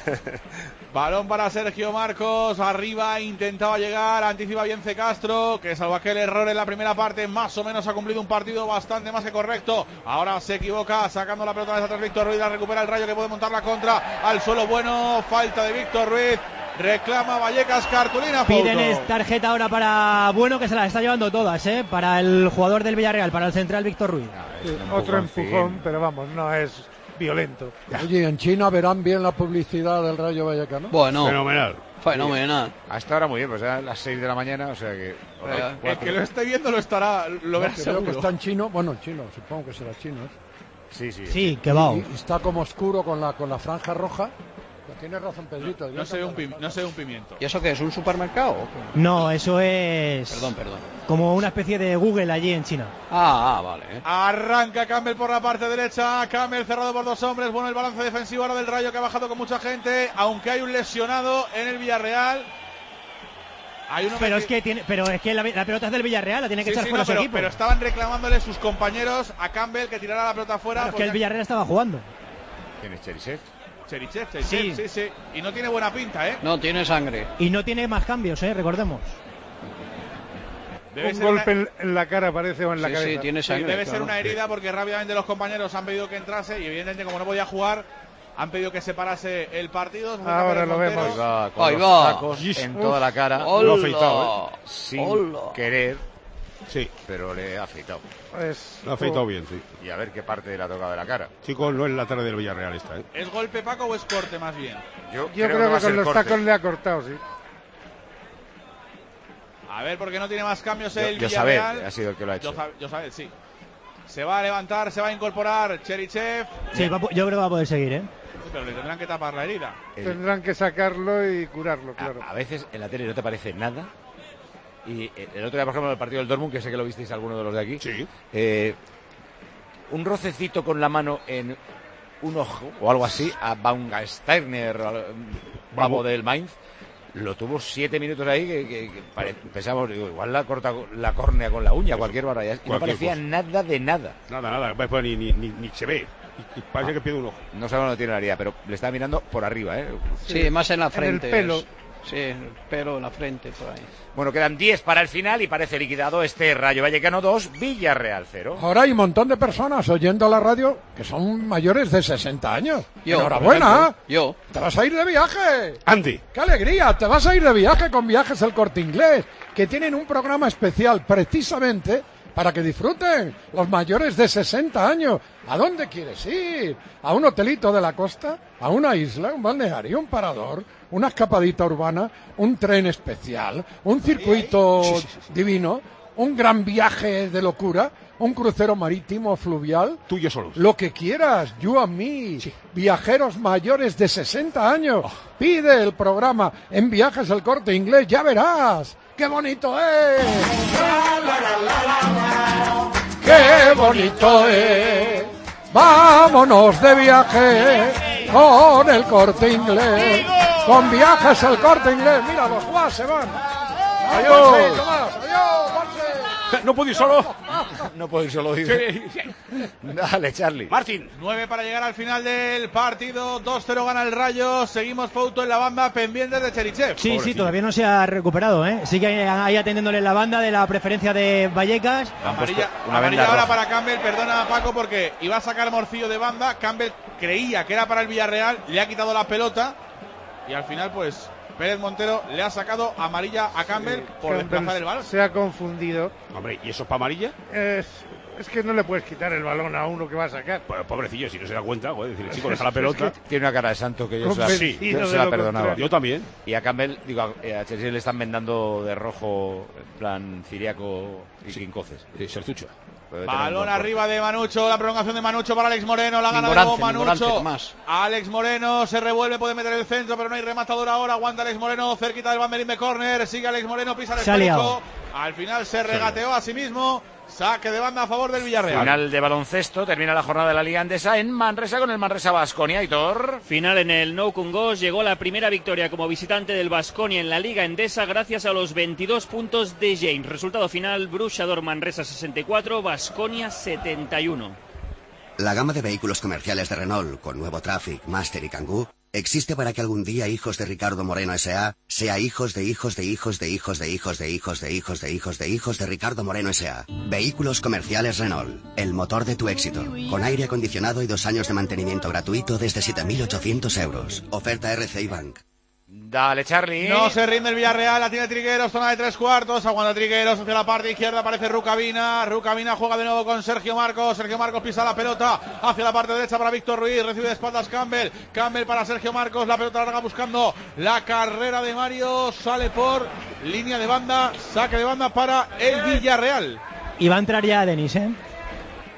Balón para Sergio Marcos. Arriba intentaba llegar. Anticipa bien C. Castro. Que salvo aquel error en la primera parte, más o menos ha cumplido un partido bastante más que correcto. Ahora se equivoca. Sacando la pelota desde atrás Víctor Ruiz. La recupera el Rayo que puede montar la contra. Al suelo Bueno. Falta de Víctor Ruiz. Reclama Vallecas, cartulina. Piden tarjeta ahora para Bueno, que se las está llevando todas, para el jugador del Villarreal, para el central Víctor Ruiz. Otro empujón, pero vamos, no es violento. Oye, en China verán bien la publicidad del Rayo Vallecano. Bueno, fenomenal. Hasta ahora muy bien, pues a las 6 de la mañana, o sea que... El que lo esté viendo lo verá seguro. Creo que está en chino, chino, supongo que será chino. Sí. Sí, que va. Y está como oscuro con la franja roja. Tienes razón, Pedrito. No se ve un pimiento. ¿Y eso qué es? ¿Un supermercado? No, eso es... Perdón. Como una especie de Google allí en China. Vale. Arranca Campbell por la parte derecha. Campbell cerrado por dos hombres. Bueno, el balance defensivo ahora del Rayo, que ha bajado con mucha gente. Aunque hay un lesionado en el Villarreal. Pero es que la pelota es del Villarreal, la tiene que echar fuera su equipo. Pero estaban reclamándole sus compañeros a Campbell que tirara la pelota fuera. Claro, es que el Villarreal estaba jugando. ¿Quién es Cherisev? Cherisev, sí. Y no tiene buena pinta, ¿eh? No, tiene sangre. Y no tiene más cambios, recordemos. Un golpe en la cara parece, o en la cabeza. Sí, tiene sangre. Debe ser una herida, porque rápidamente los compañeros han pedido que entrase y evidentemente, como no podía jugar, han pedido que se parase el partido. Ahora lo vemos. Con los tacos en toda la cara. Lo ha afeitado, sin querer. Sí, pero le ha afeitado. Lo ha afeitado bien, sí. Y a ver qué parte le ha tocado de la cara. Chicos, no es la tarde del Villarreal esta, ¿eh? ¿Es golpe, Paco, o es corte más bien? Yo creo que con los tacos le ha cortado, sí. A ver, porque no tiene más cambios el Villarreal. Villarreal. Ha sido el que lo ha hecho. Josabet, sí. Se va a levantar, se va a incorporar Cherisev. Sí, yo creo que va a poder seguir, ¿eh? Pero le tendrán que tapar la herida. Tendrán que sacarlo y curarlo, claro. A veces en la tele no te parece nada. Y el otro día, por ejemplo, en el partido del Dortmund, que sé que lo visteis alguno de los de aquí. Sí. Un rocecito con la mano en un ojo o algo así a Baumgartner, babo del Mainz. Lo tuvo 7 minutos ahí que pensamos, igual la corta la córnea con la uña, cualquier barbaridad. Y no parecía nada de nada. Nada, pues ni se ve. Y parece que pierde un ojo. No sabe dónde tiene la herida, pero le está mirando por arriba, ¿eh? Sí, más en la frente. En el pelo. Sí, el pelo, la frente, por ahí. Bueno, quedan 10 para el final y parece liquidado este Rayo Vallecano 2, Villarreal 0. Ahora hay un montón de personas oyendo la radio que son mayores de 60 años. Yo, ¡enhorabuena! Yo. ¡Te vas a ir de viaje! ¡Andy! ¡Qué alegría! Te vas a ir de viaje con Viajes El Corte Inglés, que tienen un programa especial precisamente para que disfruten los mayores de 60 años. ¿A dónde quieres ir? ¿A un hotelito de la costa? ¿A una isla? ¿Un balneario? ¿Un parador? ¿Una escapadita urbana? ¿Un tren especial? ¿Un circuito divino? ¿Un gran viaje de locura? ¿Un crucero marítimo fluvial? Tuyo solo. Lo que quieras, you and me. Sí. Viajeros mayores de 60 años. Pide el programa en Viajes El Corte Inglés, ya verás. ¡Qué bonito es! ¡Qué bonito es! Vámonos de viaje con El Corte Inglés. Con Viajes El Corte Inglés. Mira, los guas se van. Adiós, Tomás. Adiós, Monse. No puedo ir solo. No puedo ir solo, dice. Dale, Charlie. Martín. 9 para llegar al final del partido. 2-0 gana el Rayo. Seguimos Fouto en la banda, pendientes de Cherisev. Sí, todavía no se ha recuperado, ¿eh? Sigue ahí atendiéndole la banda de la preferencia de Vallecas. Amarilla ahora para Campbell. Perdona, Paco, porque iba a sacar Morcillo de banda. Campbell creía que era para el Villarreal. Le ha quitado la pelota. Y al final, pues, Pérez Montero le ha sacado amarilla a Campbell por desplazar el balón. Se ha confundido. Hombre, ¿y eso es para amarilla? Es que no le puedes quitar el balón a uno que va a sacar. Pues, pobrecillo, si no se da cuenta, decirle, chico, deja la pelota. Tiene una cara de santo que yo se la perdonaba. Yo también. Y a Campbell, a Chelsea le están vendando de rojo, en plan Ciriaco y Quincoces. Sertucho. Balón arriba de Manucho, la prolongación de Manucho para Alex Moreno, la gana de nuevo Manucho. Alex Moreno se revuelve, puede meter el centro, pero no hay rematador ahora. Aguanta Alex Moreno, cerquita del banderín de córner. Sigue Alex Moreno, pisa el esférico. Al final se regateó a sí mismo. Saque de banda a favor del Villarreal. Final de baloncesto, termina la jornada de la Liga Endesa en Manresa con el Manresa Baskonia. Hitor. Final en el Nou Cungós, llegó la primera victoria como visitante del Baskonia en la Liga Endesa gracias a los 22 puntos de James. Resultado final, Bruixador Manresa 64, Baskonia 71. La gama de vehículos comerciales de Renault, con nuevo Traffic, Master y Kangoo, existe para que algún día hijos de Ricardo Moreno S.A. sea hijos de hijos de hijos de hijos de hijos de hijos de hijos de hijos de hijos de Ricardo Moreno S.A. Vehículos comerciales Renault, el motor de tu éxito, con aire acondicionado y 2 años de mantenimiento gratuito desde 7.800 euros. Oferta RCI Bank. Dale, Charlie. No se rinde el Villarreal, la tiene Trigueros, zona de 3/4, aguanta Trigueros hacia la parte izquierda, aparece Rukavina juega de nuevo con Sergio Marcos pisa la pelota hacia la parte derecha para Víctor Ruiz, recibe de espaldas Campbell para Sergio Marcos, la pelota larga buscando la carrera de Mario, sale por línea de banda, saque de banda para el Villarreal. Y va a entrar ya Denis, ¿eh?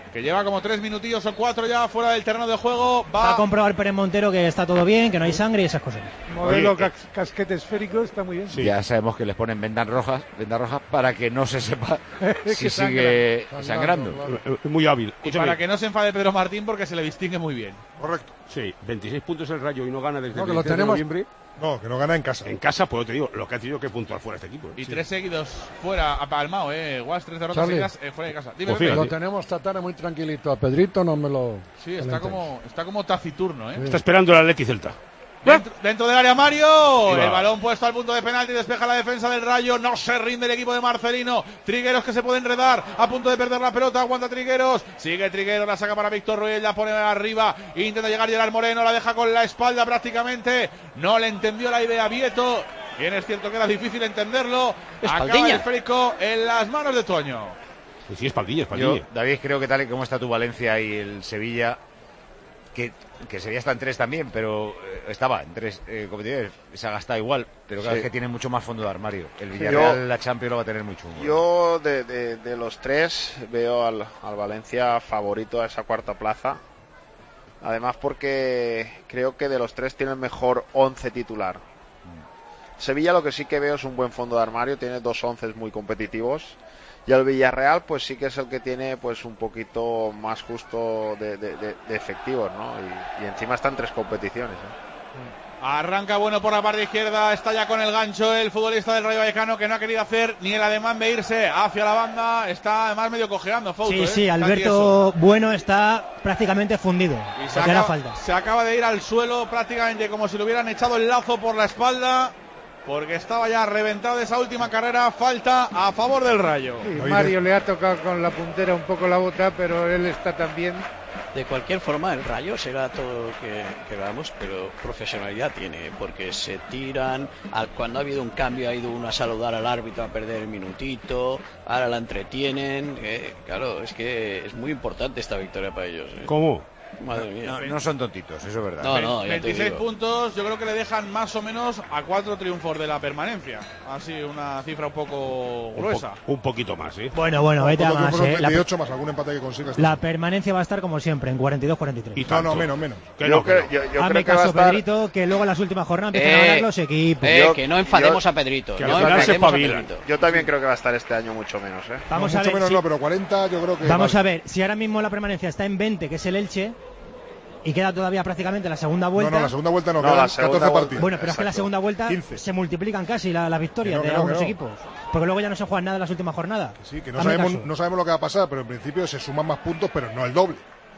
que lleva como 3 minutillos o 4 ya fuera del terreno de juego. Va a comprobar Pérez Montero que está todo bien, que no hay sangre y esas cosas. Modelo casquete esférico está muy bien. Sí. Ya sabemos que les ponen vendas rojas para que no se sepa si sigue sangrando. Claro. Muy hábil. Y para que no se enfade Pedro Martín porque se le distingue muy bien. Correcto. Sí, 26 puntos el Rayo y no gana desde el de noviembre. No, que no gana en casa. En casa, pues te digo, lo que ha tenido que puntuar fuera este equipo. Y 3 seguidos fuera, apalmado, Guas, 3 derrotas seguidas fuera de casa. Dime, pues lo tenemos esta tarde muy tranquilito. A Pedrito no me lo... Sí, está como taciturno, Sí. Está esperando el Atleti Celta. Dentro del área Mario, el balón puesto al punto de penalti, despeja la defensa del Rayo, no se rinde el equipo de Marcelino. Trigueros que se puede enredar, a punto de perder la pelota, aguanta Trigueros, sigue Trigueros, la saca para Víctor Ruiz, la pone arriba, intenta llegar Gerard Moreno, la deja con la espalda prácticamente, no le entendió la idea Vieto, bien es cierto que era difícil entenderlo, acaba el esférico en las manos de Toño. Sí, espaldilla. Yo, David, creo que tal y como está tu Valencia y el Sevilla, que Sevilla está en 3 también, pero estaba en 3 competidores, se ha gastado igual, pero claro, es que tiene mucho más fondo de armario. El Villarreal, la Champions lo va a tener mucho. Yo de los 3 veo al Valencia favorito a esa cuarta plaza, además porque creo que de los 3 tiene el mejor 11 titular. Sevilla lo que sí que veo es un buen fondo de armario, tiene 2 onces muy competitivos. Y el Villarreal pues sí que es el que tiene pues un poquito más justo de efectivos, ¿no? Y encima está en 3 competiciones, ¿eh? Arranca bueno por la parte izquierda, está ya con el gancho el futbolista del Rayo Vallecano, que no ha querido hacer ni el ademán de irse hacia la banda, está además medio cojeando Fouto, Sí, Alberto Bueno está prácticamente fundido, se acaba de ir al suelo prácticamente como si le hubieran echado el lazo por la espalda, porque estaba ya reventado de esa última carrera. Falta a favor del Rayo. Sí, Mario le ha tocado con la puntera un poco la bota, pero él está también. De cualquier forma, el Rayo será todo lo que queramos, pero profesionalidad tiene, porque se tiran. Cuando ha habido un cambio, ha ido uno a saludar al árbitro, a perder el minutito, ahora la entretienen. Claro, es que es muy importante esta victoria para ellos. ¿Cómo? Madre mía. No son tontitos, eso es verdad. No, 26 puntos, yo creo que le dejan más o menos a 4 triunfos de la permanencia. Así una cifra un poco gruesa. Un poquito más, ¿sí? Bueno, vete a más. 38 más algún empate que consigas. La permanencia va a estar como siempre, en 42-43. No, menos. Yo hazme caso, Pedrito, que luego en las últimas jornadas empiezan a ganar los equipos. Que no enfademos a Pedrito. Yo también creo que va a estar este año mucho menos, ¿eh? Vamos a ver, menos no, pero 40 yo creo que... Vamos a ver, si ahora mismo la permanencia está en 20, que es el Elche, y queda todavía prácticamente la segunda vuelta. No, la segunda vuelta no, quedan 14 partidos. Bueno, pero es que la segunda vuelta 15. se multiplican casi las victorias de algunos equipos. Porque luego ya no se juegan nada en las últimas jornadas. Sí, que no sabemos lo que va a pasar, pero en principio se suman más puntos, pero no el doble.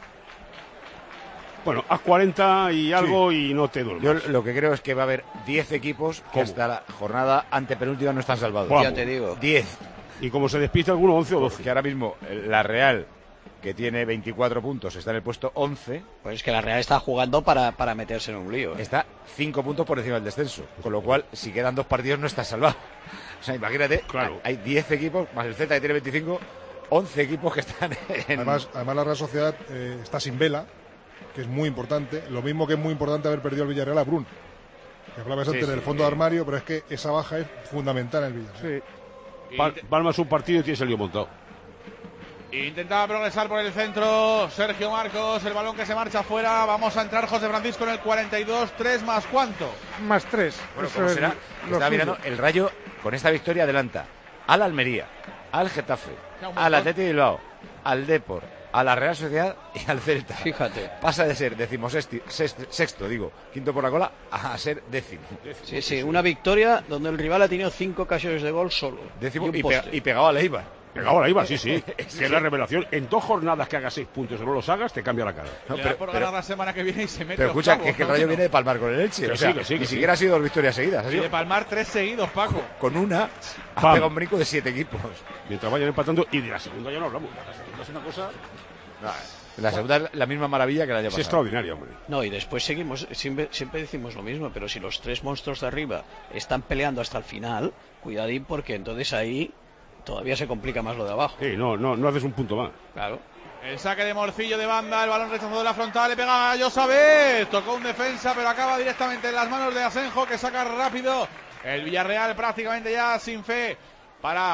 Bueno, haz 40 y algo y no te duermes. Yo lo que creo es que va a haber 10 equipos que hasta la jornada antepenúltima no están salvados. Vamos. Ya te digo. 10. Y como se despista alguno, 11 o 12. Que ahora mismo la Real, que tiene 24 puntos, está en el puesto 11. Pues es que la Real está jugando para meterse en un lío. Está 5 puntos por encima del descenso, con lo cual, si quedan 2 partidos, no está salvado. O sea, imagínate, claro. Hay 10 equipos, más el Celta que tiene 25, 11 equipos que están en... Además la Real Sociedad está sin Vela, que es muy importante. Lo mismo que es muy importante haber perdido el Villarreal a Brun, que hablabas antes del fondo de armario, pero es que esa baja es fundamental en el Villarreal. Sí. Palmas un partido y tienes el lío montado. Intentaba progresar por el centro Sergio Marcos, el balón que se marcha afuera. Vamos a entrar José Francisco en el 42. 3 más ¿cuánto? Más 3. Bueno, ¿cómo será? Estaba mirando, el Rayo con esta victoria adelanta al Almería, al Getafe, al Atleti Bilbao, al Depor, a la Real Sociedad y al Celta. Fíjate. Pasa de ser sexto, quinto por la cola, a ser décimo. Sí, una victoria donde el rival ha tenido 5 ocasiones de gol solo. Décimo y pegado a Leibar. Pegado a la IVA, sí. Que es la revelación. En 2 jornadas que hagas 6 puntos o no los hagas, te cambia la cara. No, pero por ganar la semana que viene y se mete. Pero escucha, que es que el Rayo viene de palmar con el Elche. Ni siquiera ha sido 2 victorias seguidas. Y de palmar 3 seguidos, Paco. Con una, ha pegado un brinco de 7 equipos. Mientras vayan empatando, y de la segunda ya no hablamos. La segunda es una cosa... La segunda es la misma maravilla que la año pasado. Es extraordinaria, hombre. No, y después seguimos, siempre decimos lo mismo, pero si los 3 monstruos de arriba están peleando hasta el final, cuidadín, porque entonces ahí todavía se complica más lo de abajo. Sí, no haces un punto más. Claro. El saque de Morcillo de banda, el balón rechazado de la frontal, le pega a Josabet, tocó un defensa, pero acaba directamente en las manos de Asenjo, que saca rápido. El Villarreal prácticamente ya sin fe para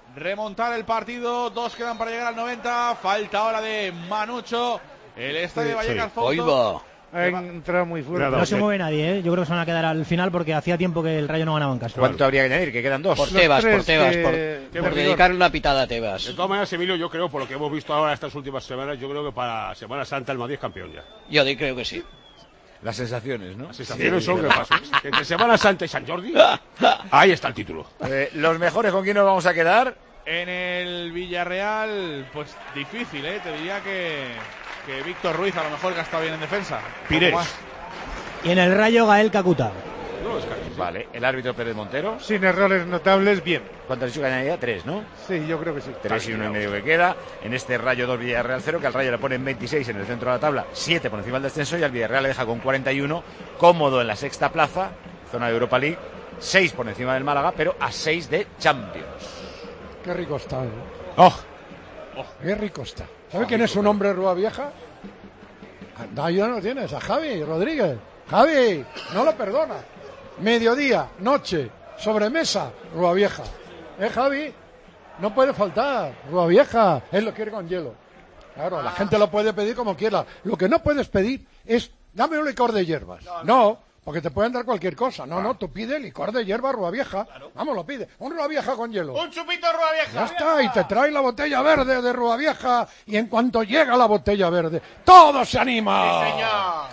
remontar el partido. 2 quedan para llegar al 90. Falta ahora de Manucho. El estadio de Vallecas. Ha entrado muy fuerte. No se mueve nadie, Yo creo que se van a quedar al final porque hacía tiempo que el Rayo no ganaba en casa. ¿Cuánto habría que añadir? Que quedan 2. Por Tebas, por dedicarle una pitada a Tebas. De todas maneras, Emilio, yo creo, por lo que hemos visto ahora estas últimas semanas, yo creo que para Semana Santa el Madrid es campeón ya. Yo creo que sí. Las sensaciones, ¿no? Las sensaciones son que pasa. Entre Semana Santa y San Jordi, ahí está el título. Los mejores, ¿con quién nos vamos a quedar? En el Villarreal, pues difícil, Te diría que Víctor Ruiz a lo mejor que ha estado bien en defensa. Pires. Y en el Rayo, Gael Kakuta. Vale, el árbitro Pérez Montero. Sin errores notables, bien. ¿Cuántas has dicho que añadía? 3, ¿no? Sí, yo creo que sí. 3 y 1,5 que queda. En este Rayo 2, Villarreal 0, que al Rayo le ponen 26 en el centro de la tabla, 7 por encima del descenso, y al Villarreal le deja con 41, cómodo en la sexta plaza, zona de Europa League, 6 por encima del Málaga, pero a 6 de Champions. Qué rico está, ¡Oh! Qué rico está. ¿Sabe quién es un hombre Rúa Vieja? No, ya no tienes, a Javi Rodríguez. Javi, no lo perdona. Mediodía, noche, sobremesa, Rúa Vieja. Javi? No puede faltar, Rúa Vieja. Él lo quiere con hielo. Claro, la gente lo puede pedir como quiera. Lo que no puedes pedir es, dame un licor de hierbas. No, porque te pueden dar cualquier cosa. No, tú pides licor de hierba Rúa Vieja. Claro. Vamos, lo pide. Un Rúa Vieja con hielo. Un chupito Rúa Vieja. Ya está, y te trae la botella verde de Rúa Vieja. Y en cuanto llega la botella verde, ¡todo se anima! ¡Sí, señor!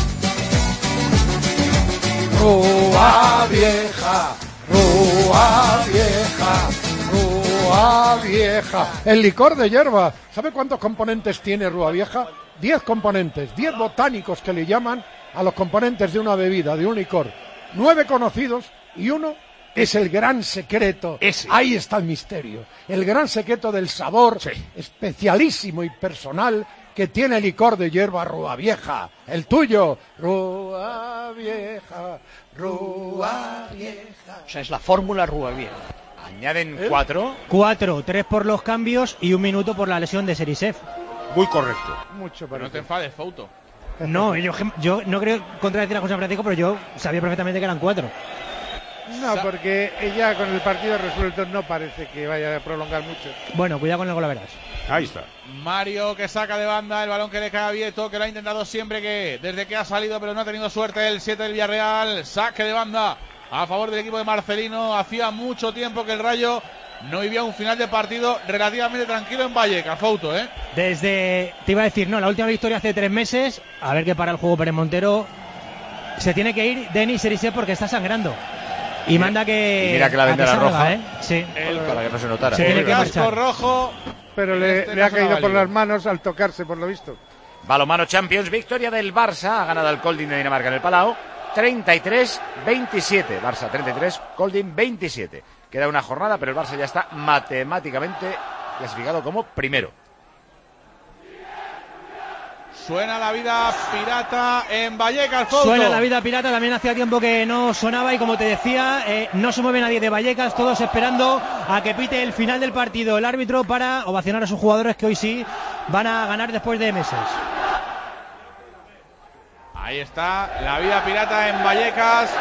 Rúa Vieja, Rúa Vieja, Rúa Vieja. El licor de hierba. ¿Sabe cuántos componentes tiene Rúa Vieja? 10 componentes, 10 botánicos que le llaman a los componentes de una bebida, de un licor. 9 conocidos y uno es el gran secreto. Ahí está el misterio. El gran secreto del sabor especialísimo y personal que tiene el licor de hierba Rúa Vieja. El tuyo, Rúa Vieja, Rúa Vieja. O sea, es la fórmula Rúa Vieja. Añaden 4. 4, 3 por los cambios y 1 minuto por la lesión de Serisev. Muy correcto. Mucho para. No te enfades, Fouto. No, yo no creo contradecir a José Francisco, pero yo sabía perfectamente que eran 4. No, porque ella con el partido resuelto no parece que vaya a prolongar mucho. Bueno, cuidado con el gol, verás. Ahí está. Mario que saca de banda el balón que le cae a Vieto, que lo ha intentado siempre desde que ha salido, pero no ha tenido suerte. El 7 del Villarreal, saque de banda a favor del equipo de Marcelino. Hacía mucho tiempo que el Rayo no vivía un final de partido relativamente tranquilo en Vallecas, Fouto, Te iba a decir, la última victoria hace 3 meses, a ver qué para el juego Pérez Montero. Se tiene que ir Denis Serisev porque está sangrando. Y manda que... Y mira que la bandera roja, Sí. Para que no se notara. El casco rojo... Pero le ha caído por las manos al tocarse, por lo visto. Balonmano Champions, victoria del Barça. Ha ganado el Kolding de Dinamarca en el Palau. 33-27. Barça 33, Kolding 27. Queda una jornada, pero el Barça ya está matemáticamente clasificado como primero. Suena la vida pirata en Vallecas, Fouto. Suena la vida pirata, también hacía tiempo que no sonaba y como te decía, no se mueve nadie de Vallecas, todos esperando a que pite el final del partido el árbitro para ovacionar a sus jugadores que hoy sí van a ganar después de meses. Ahí está la vida pirata en Vallecas.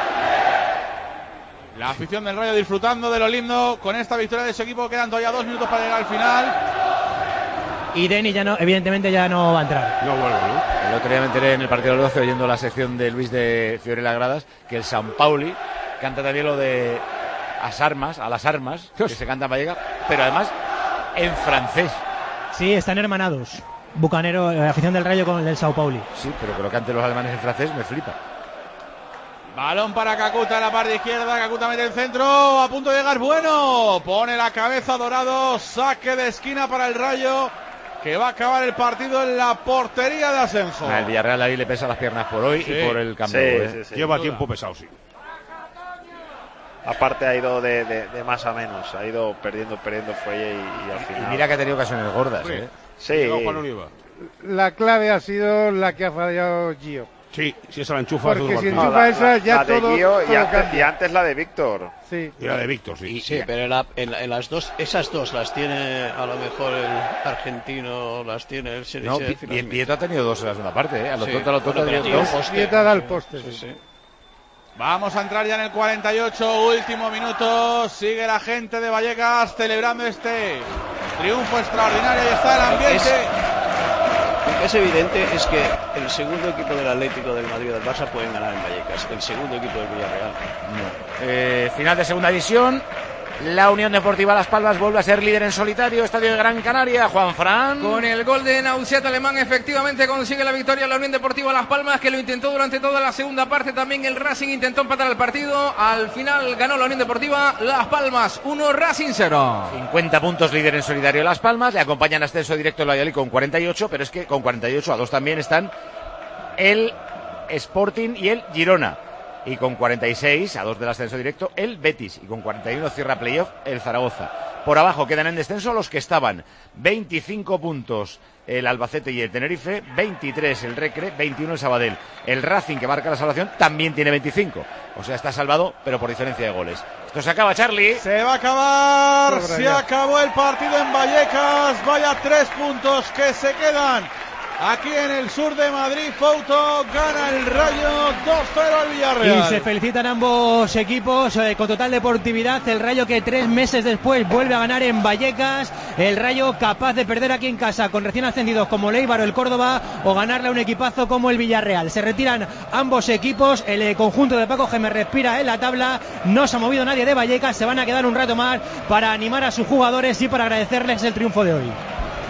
La afición del Rayo disfrutando de lo lindo con esta victoria de su equipo. Quedan todavía 2 minutos para llegar al final. Y Denis ya no, evidentemente ya no va a entrar. No vuelve, ¿no? El otro día me enteré en el partido del 12 oyendo la sección de Luis de Fiorella Gradas que el San Pauli canta también lo de a las armas, que se canta en Vallecas, pero además en francés. Sí, están hermanados. Bucanero, afición del Rayo con el Sao Pauli. Sí, pero que lo canten los alemanes en francés me flipa. Balón para Kakuta en la parte izquierda. Kakuta mete el centro. A punto de llegar. Bueno. Pone la cabeza Dorado. Saque de esquina para el Rayo, que va a acabar el partido en la portería de Asenjo. El Villarreal ahí le pesa las piernas por hoy y por el cambio. Sí. Lleva tiempo pesado, sí. Aparte ha ido de más a menos. Ha ido perdiendo fuelle y al final... Y mira que ha tenido ocasiones gordas, Sí. La clave ha sido la que ha fallado Gio. Sí, si esa la enchufa. Porque si enchufa esa ya la todo, de Gio todo y antes la de Víctor. Sí. Y la de Víctor, sí. Sí, pero en las dos, esas dos las tiene a lo mejor el argentino, las tiene el Serisev. No, Vieto ha tenido 2 en la segunda parte, A los sí. Tota ha tenido 2. Vieta da el poste. Sí. Vamos a entrar ya en el 48, último minuto. Sigue la gente de Vallecas celebrando este triunfo extraordinario. Y está el ambiente. Lo que es evidente es que el segundo equipo del Atlético del Madrid o del Barça pueden ganar en Vallecas. El segundo equipo del Villarreal no. Final de segunda división. La Unión Deportiva Las Palmas vuelve a ser líder en solitario, Estadio de Gran Canaria. Juanfran. Con el gol de Nausiat Alemán, efectivamente consigue la victoria la Unión Deportiva Las Palmas, que lo intentó durante toda la segunda parte. También el Racing intentó empatar el partido. Al final ganó la Unión Deportiva Las Palmas 1, Racing 0. 50 puntos líder en solitario Las Palmas. Le acompañan ascenso directo el Valladolid con 48, pero es que con 48 a 2 también están el Sporting y el Girona. Y con 46, a 2 del ascenso directo, el Betis. Y con 41 cierra playoff el Zaragoza. Por abajo quedan en descenso los que estaban. 25 puntos el Albacete y el Tenerife, 23 el Recre, 21 el Sabadell. El Racing, que marca la salvación, también tiene 25. O sea, está salvado, pero por diferencia de goles. Esto se acaba, Charlie. Se va a acabar. Se acabó el partido en Vallecas. Vaya 3 puntos que se quedan. Aquí en el sur de Madrid, Fouto, gana el Rayo 2-0 al Villarreal. Y se felicitan ambos equipos con total deportividad. El Rayo, que 3 meses después vuelve a ganar en Vallecas. El Rayo capaz de perder aquí en casa con recién ascendidos como Leibar o el Córdoba, o ganarle a un equipazo como el Villarreal. Se retiran ambos equipos. El conjunto de Paco Gémez respira en la tabla. No se ha movido nadie de Vallecas. Se van a quedar un rato más para animar a sus jugadores y para agradecerles el triunfo de hoy.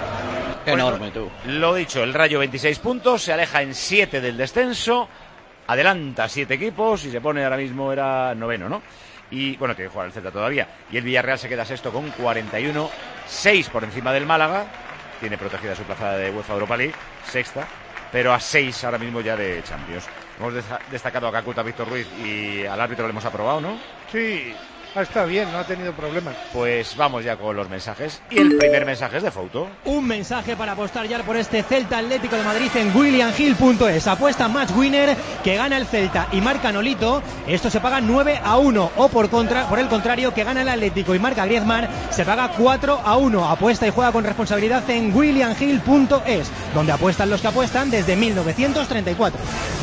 Enorme, tú. Lo dicho, el Rayo 26 puntos, se aleja en 7 del descenso, adelanta 7 equipos y se pone ahora mismo, era noveno, ¿no? Y bueno, tiene que jugar el Celta todavía. Y el Villarreal se queda sexto con 41, 6 por encima del Málaga, tiene protegida su plaza de UEFA Europa League, sexta, pero a 6 ahora mismo ya de Champions. Hemos destacado a Kakuta, Víctor Ruiz, y al árbitro le hemos aprobado, ¿no? Sí. Está bien, no ha tenido problemas. Pues vamos ya con los mensajes. Y el primer mensaje es de Fouto. Un mensaje para apostar ya por este Celta Atlético de Madrid en williamhill.es. Apuesta match winner, que gana el Celta y marca Nolito. Esto se paga 9-1. O por el contrario, que gana el Atlético y marca Griezmann, se paga 4-1. Apuesta y juega con responsabilidad en williamhill.es, donde apuestan los que apuestan desde 1934.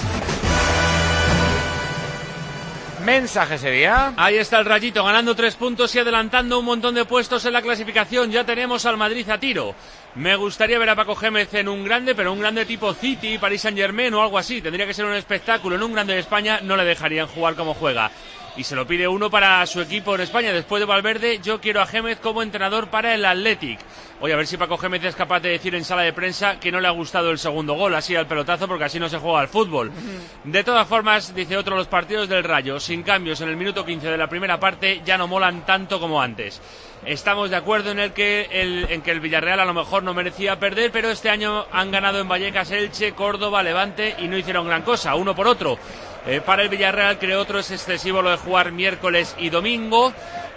Mensaje sería. Ahí está el Rayito ganando 3 puntos y adelantando un montón de puestos en la clasificación. Ya tenemos al Madrid a tiro. Me gustaría ver a Paco Gémez en un grande, pero un grande tipo City, Paris Saint-Germain o algo así. Tendría que ser un espectáculo. En un grande de España no le dejarían jugar como juega. Y se lo pide uno para su equipo en España. Después de Valverde, yo quiero a Gémez como entrenador para el Athletic. Oye, a ver si Paco Gémez es capaz de decir en sala de prensa que no le ha gustado el segundo gol, así al pelotazo, porque así no se juega al fútbol. De todas formas, dice otro, los partidos del Rayo, sin cambios en el minuto 15 de la primera parte, ya no molan tanto como antes. Estamos de acuerdo en que el Villarreal a lo mejor no merecía perder, pero este año han ganado en Vallecas Elche, Córdoba, Levante y no hicieron gran cosa, uno por otro. Para el Villarreal, creo otro, es excesivo lo de jugar miércoles y domingo.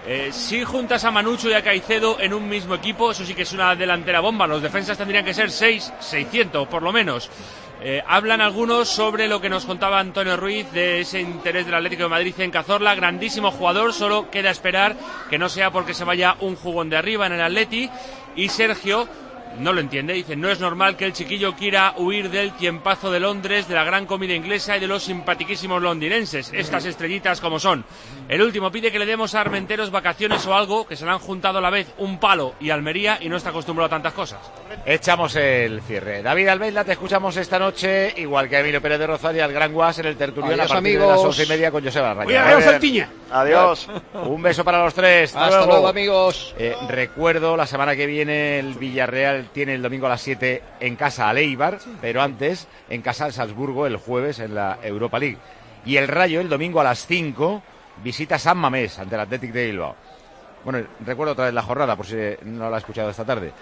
Si juntas a Manucho y a Caicedo en un mismo equipo, eso sí que es una delantera bomba. Los defensas tendrían que ser 600 por lo menos. Hablan algunos sobre lo que nos contaba Antonio Ruiz de ese interés del Atlético de Madrid en Cazorla. Grandísimo jugador, solo queda esperar que no sea porque se vaya un jugón de arriba en el Atleti. Y Sergio no lo entiende, dice, no es normal que el chiquillo quiera huir del tiempazo de Londres, de la gran comida inglesa y de los simpatiquísimos londinenses, estas estrellitas como son. El último pide que le demos a Armenteros vacaciones o algo, que se le han juntado a la vez un Palo y Almería y no está acostumbrado a tantas cosas. Echamos el cierre. David Almeida, te escuchamos esta noche, igual que a Emilio Pérez de Rosario, al Gran Guas en el tertulión. Adiós, a partir de las 11:30 con Joseba Raya. Adiós, Saltiña. Adiós. Un beso para los tres. Hasta luego, amigos. Recuerdo, la semana que viene el Villarreal tiene el domingo a las 7 en casa al Eibar, pero antes en casa al Salzburgo el jueves en la Europa League. Y el Rayo el domingo a las 5 visita San Mamés ante el Athletic de Bilbao. Bueno, recuerdo otra vez la jornada por si no la he escuchado esta tarde.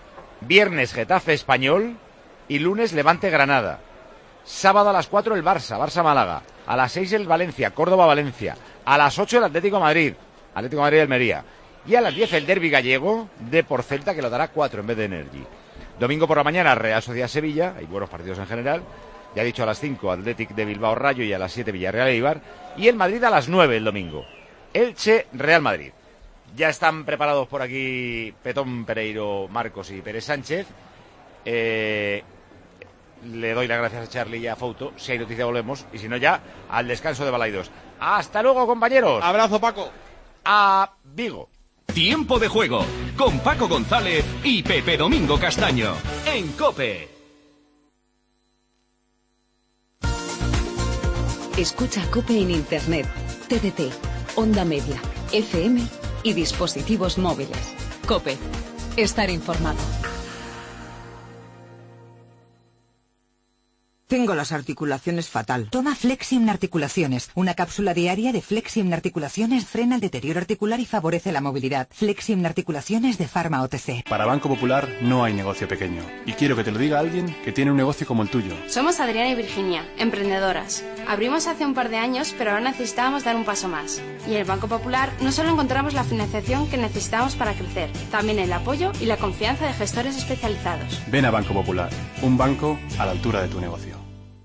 Viernes Getafe Español y lunes Levante Granada. Sábado a las 4 el Barça Málaga. A las 6 el Valencia, Córdoba Valencia. A las 8 el Atlético Madrid Almería. Y a las 10 el derbi gallego de por Celta, que lo dará 4 en vez de Energy. Domingo por la mañana Real Sociedad Sevilla, hay buenos partidos en general. Ya he dicho, a las 5 Athletic de Bilbao Rayo y a las 7 Villarreal Eibar. Y el Madrid a las 9 el domingo. Elche Real Madrid. Ya están preparados por aquí Petón, Pereiro, Marcos y Pérez Sánchez. Le doy las gracias a Charlie y a Fouto. Si hay noticia volvemos, y si no ya al descanso de Balaidos. Hasta luego, compañeros. Abrazo, Paco. A Vigo. Tiempo de juego con Paco González y Pepe Domingo Castaño en COPE. Escucha COPE en Internet, TDT, Onda Media, FM y dispositivos móviles. COPE. Estar informado. Tengo las articulaciones fatal. Toma Flexium Articulaciones. Una cápsula diaria de Flexium Articulaciones frena el deterioro articular y favorece la movilidad. Flexium Articulaciones de Pharma OTC. Para Banco Popular no hay negocio pequeño. Y quiero que te lo diga alguien que tiene un negocio como el tuyo. Somos Adriana y Virginia, emprendedoras. Abrimos hace un par de años, pero ahora necesitábamos dar un paso más. Y en el Banco Popular no solo encontramos la financiación que necesitamos para crecer, también el apoyo y la confianza de gestores especializados. Ven a Banco Popular, un banco a la altura de tu negocio.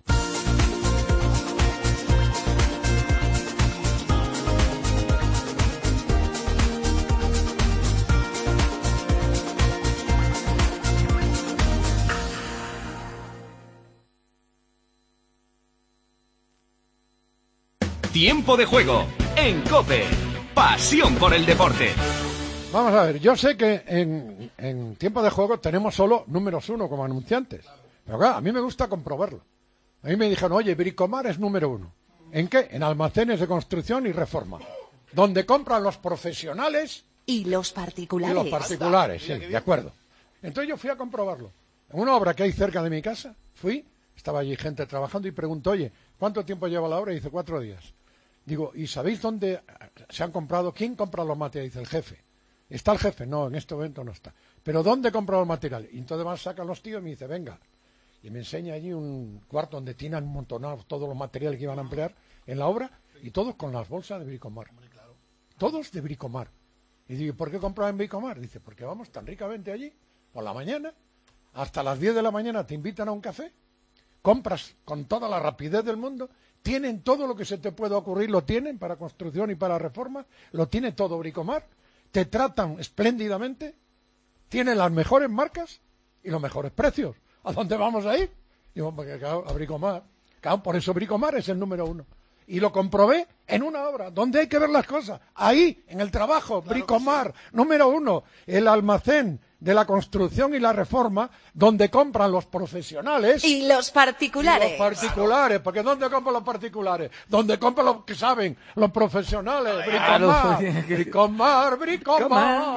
Tiempo de juego en COPE. Pasión por el deporte. Vamos a ver, yo sé que en tiempo de juego tenemos solo números 1 como anunciantes. Pero claro, a mí me gusta comprobarlo. A mí me dijeron, oye, Bricomar es número 1. ¿En qué? En almacenes de construcción y reforma. Donde compran los profesionales y los particulares. Y los particulares, sí, de acuerdo. Entonces yo fui a comprobarlo. En una obra que hay cerca de mi casa, estaba allí gente trabajando y preguntó, oye, ¿cuánto tiempo lleva la obra? Y dice, 4 días. Digo, ¿y sabéis dónde se han comprado? ¿Quién compra los materiales? Dice, el jefe. ¿Está el jefe? No, en este momento no está. ¿Pero dónde compra los materiales? Y entonces van, sacan los tíos y me dice, venga. Y me enseña allí un cuarto donde tienen amontonados todos los materiales que iban a emplear en la obra y todos con las bolsas de Bricomar. Todos de Bricomar. Y digo, ¿por qué compran en Bricomar? Dice, porque vamos tan ricamente allí, por la mañana, hasta las 10 de la mañana te invitan a un café, compras con toda la rapidez del mundo, tienen todo lo que se te pueda ocurrir, lo tienen para construcción y para reforma, lo tiene todo Bricomar, te tratan espléndidamente, tienen las mejores marcas y los mejores precios. ¿A dónde vamos a ir? Digo, porque claro, a Bricomar. Claro, por eso Bricomar es el número 1. Y lo comprobé en una obra, donde hay que ver las cosas. Ahí, en el trabajo, claro, Bricomar, sí. Número 1, el almacén de la construcción y la reforma, donde compran los profesionales. Y los particulares. Y los particulares, porque ¿dónde compran los particulares? Donde compran los que saben, los profesionales. Bricomar, Bricomar, Bricomar. Bricomar,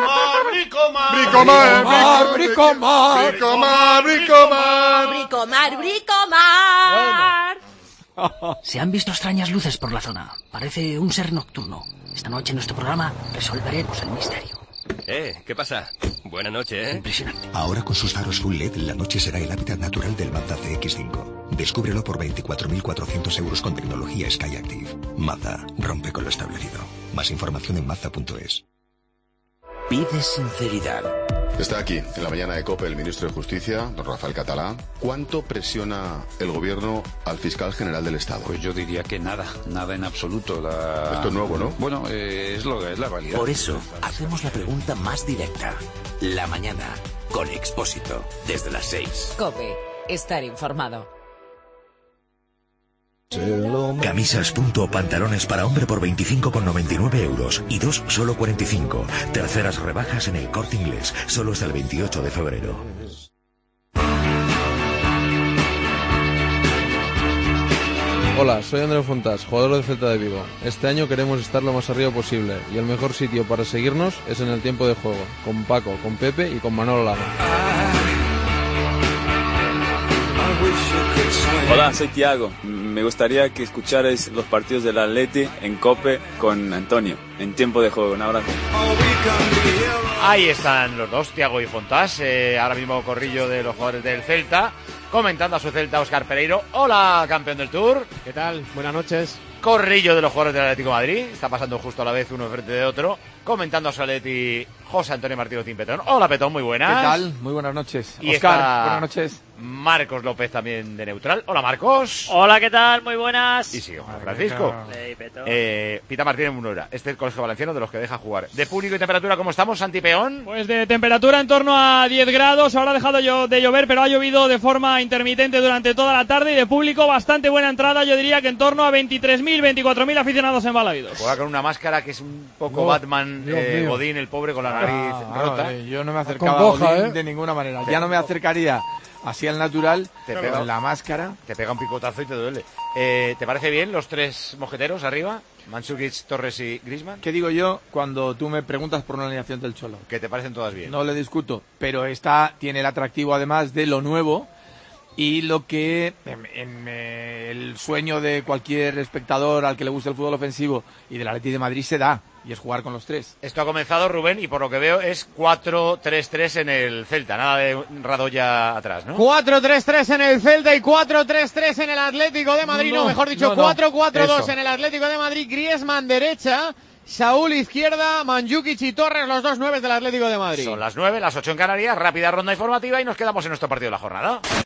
Bricomar. Bricomar, Bricomar, Bricomar. Bricomar, Bricomar. Se han visto extrañas luces por la zona. Parece un ser nocturno. Esta noche en nuestro programa resolveremos el misterio. ¿Qué pasa? Buena noche, ¿eh? Impresionante. Ahora con sus faros full LED, la noche será el hábitat natural del Mazda CX-5. Descúbrelo por 24.400 euros con tecnología Skyactiv. Mazda, rompe con lo establecido. Más información en Mazda.es. Pide sinceridad. Está aquí, en la mañana de COPE, el ministro de Justicia, don Rafael Catalá. ¿Cuánto presiona el gobierno al fiscal general del Estado? Pues yo diría que nada en absoluto. Esto es nuevo, ¿no? Bueno, es la realidad. Por eso, hacemos la pregunta más directa. La mañana, con Expósito, desde las 6. COPE, estar informado. Camisas pantalones para hombre por 25,99 euros y 2 solo 45. Terceras rebajas en el Corte Inglés, solo hasta el 28 de febrero. Hola, soy Andreu Fontás, jugador del Celta de Vigo. Este año queremos estar lo más arriba posible y el mejor sitio para seguirnos es en el tiempo de juego, con Paco, con Pepe y con Manolo Lama. Hola, soy Tiago. Me gustaría que escucharais los partidos del Atleti en COPE con Antonio, en tiempo de juego. Un abrazo. Ahí están los dos, Tiago y Fontás. Ahora mismo Corrillo de los jugadores del Celta, comentando a su Celta Óscar Pereiro. Hola, campeón del Tour. ¿Qué tal? Buenas noches. Corrillo de los jugadores del Atlético de Madrid. Está pasando justo a la vez uno frente de otro, comentando a su Atleti José Antonio Martínez Petón. Hola, Petón, muy buenas. ¿Qué tal? Muy buenas noches. Y Óscar, buenas noches. Marcos López también de neutral. Hola, Marcos. Hola, ¿qué tal? Muy buenas. Y sigue Juan Francisco. Pita Martínez Munera. Este es el Colegio Valenciano de los que deja jugar. De público y temperatura, ¿cómo estamos, Santi Peón? Pues de temperatura en torno a 10 grados. Ahora ha dejado de llover, pero ha llovido de forma intermitente durante toda la tarde. Y de público, bastante buena entrada. Yo diría que en torno a 23.000, 24.000 aficionados embalaídos. Juega con una máscara que es un poco Batman, Godín, el pobre, con la nariz rota. Yo no me acercaba a Godín de ninguna manera. Ya no me acercaría así al natural, con la máscara. Te pega un picotazo y te duele. ¿Te parece bien los tres mosqueteros arriba? Mandzukic, Torres y Griezmann. ¿Qué digo yo cuando tú me preguntas por una alineación del Cholo? Que te parecen todas bien. No le discuto, pero tiene el atractivo además de lo nuevo y lo que el sueño de cualquier espectador al que le guste el fútbol ofensivo y del Atleti de Madrid se da, y es jugar con los tres. Esto ha comenzado, Rubén, y por lo que veo es 4-3-3 en el Celta, nada de Radoya atrás, ¿no? 4-3-3 en el Celta y 4-3-3 en el Atlético de Madrid, mejor dicho, 4-4-2 en el Atlético de Madrid. Griezmann derecha, Saúl izquierda, Mandzukic y Torres, los dos 9 del Atlético de Madrid. Son las 9, las 8 en Canarias, rápida ronda informativa y nos quedamos en nuestro partido de la jornada.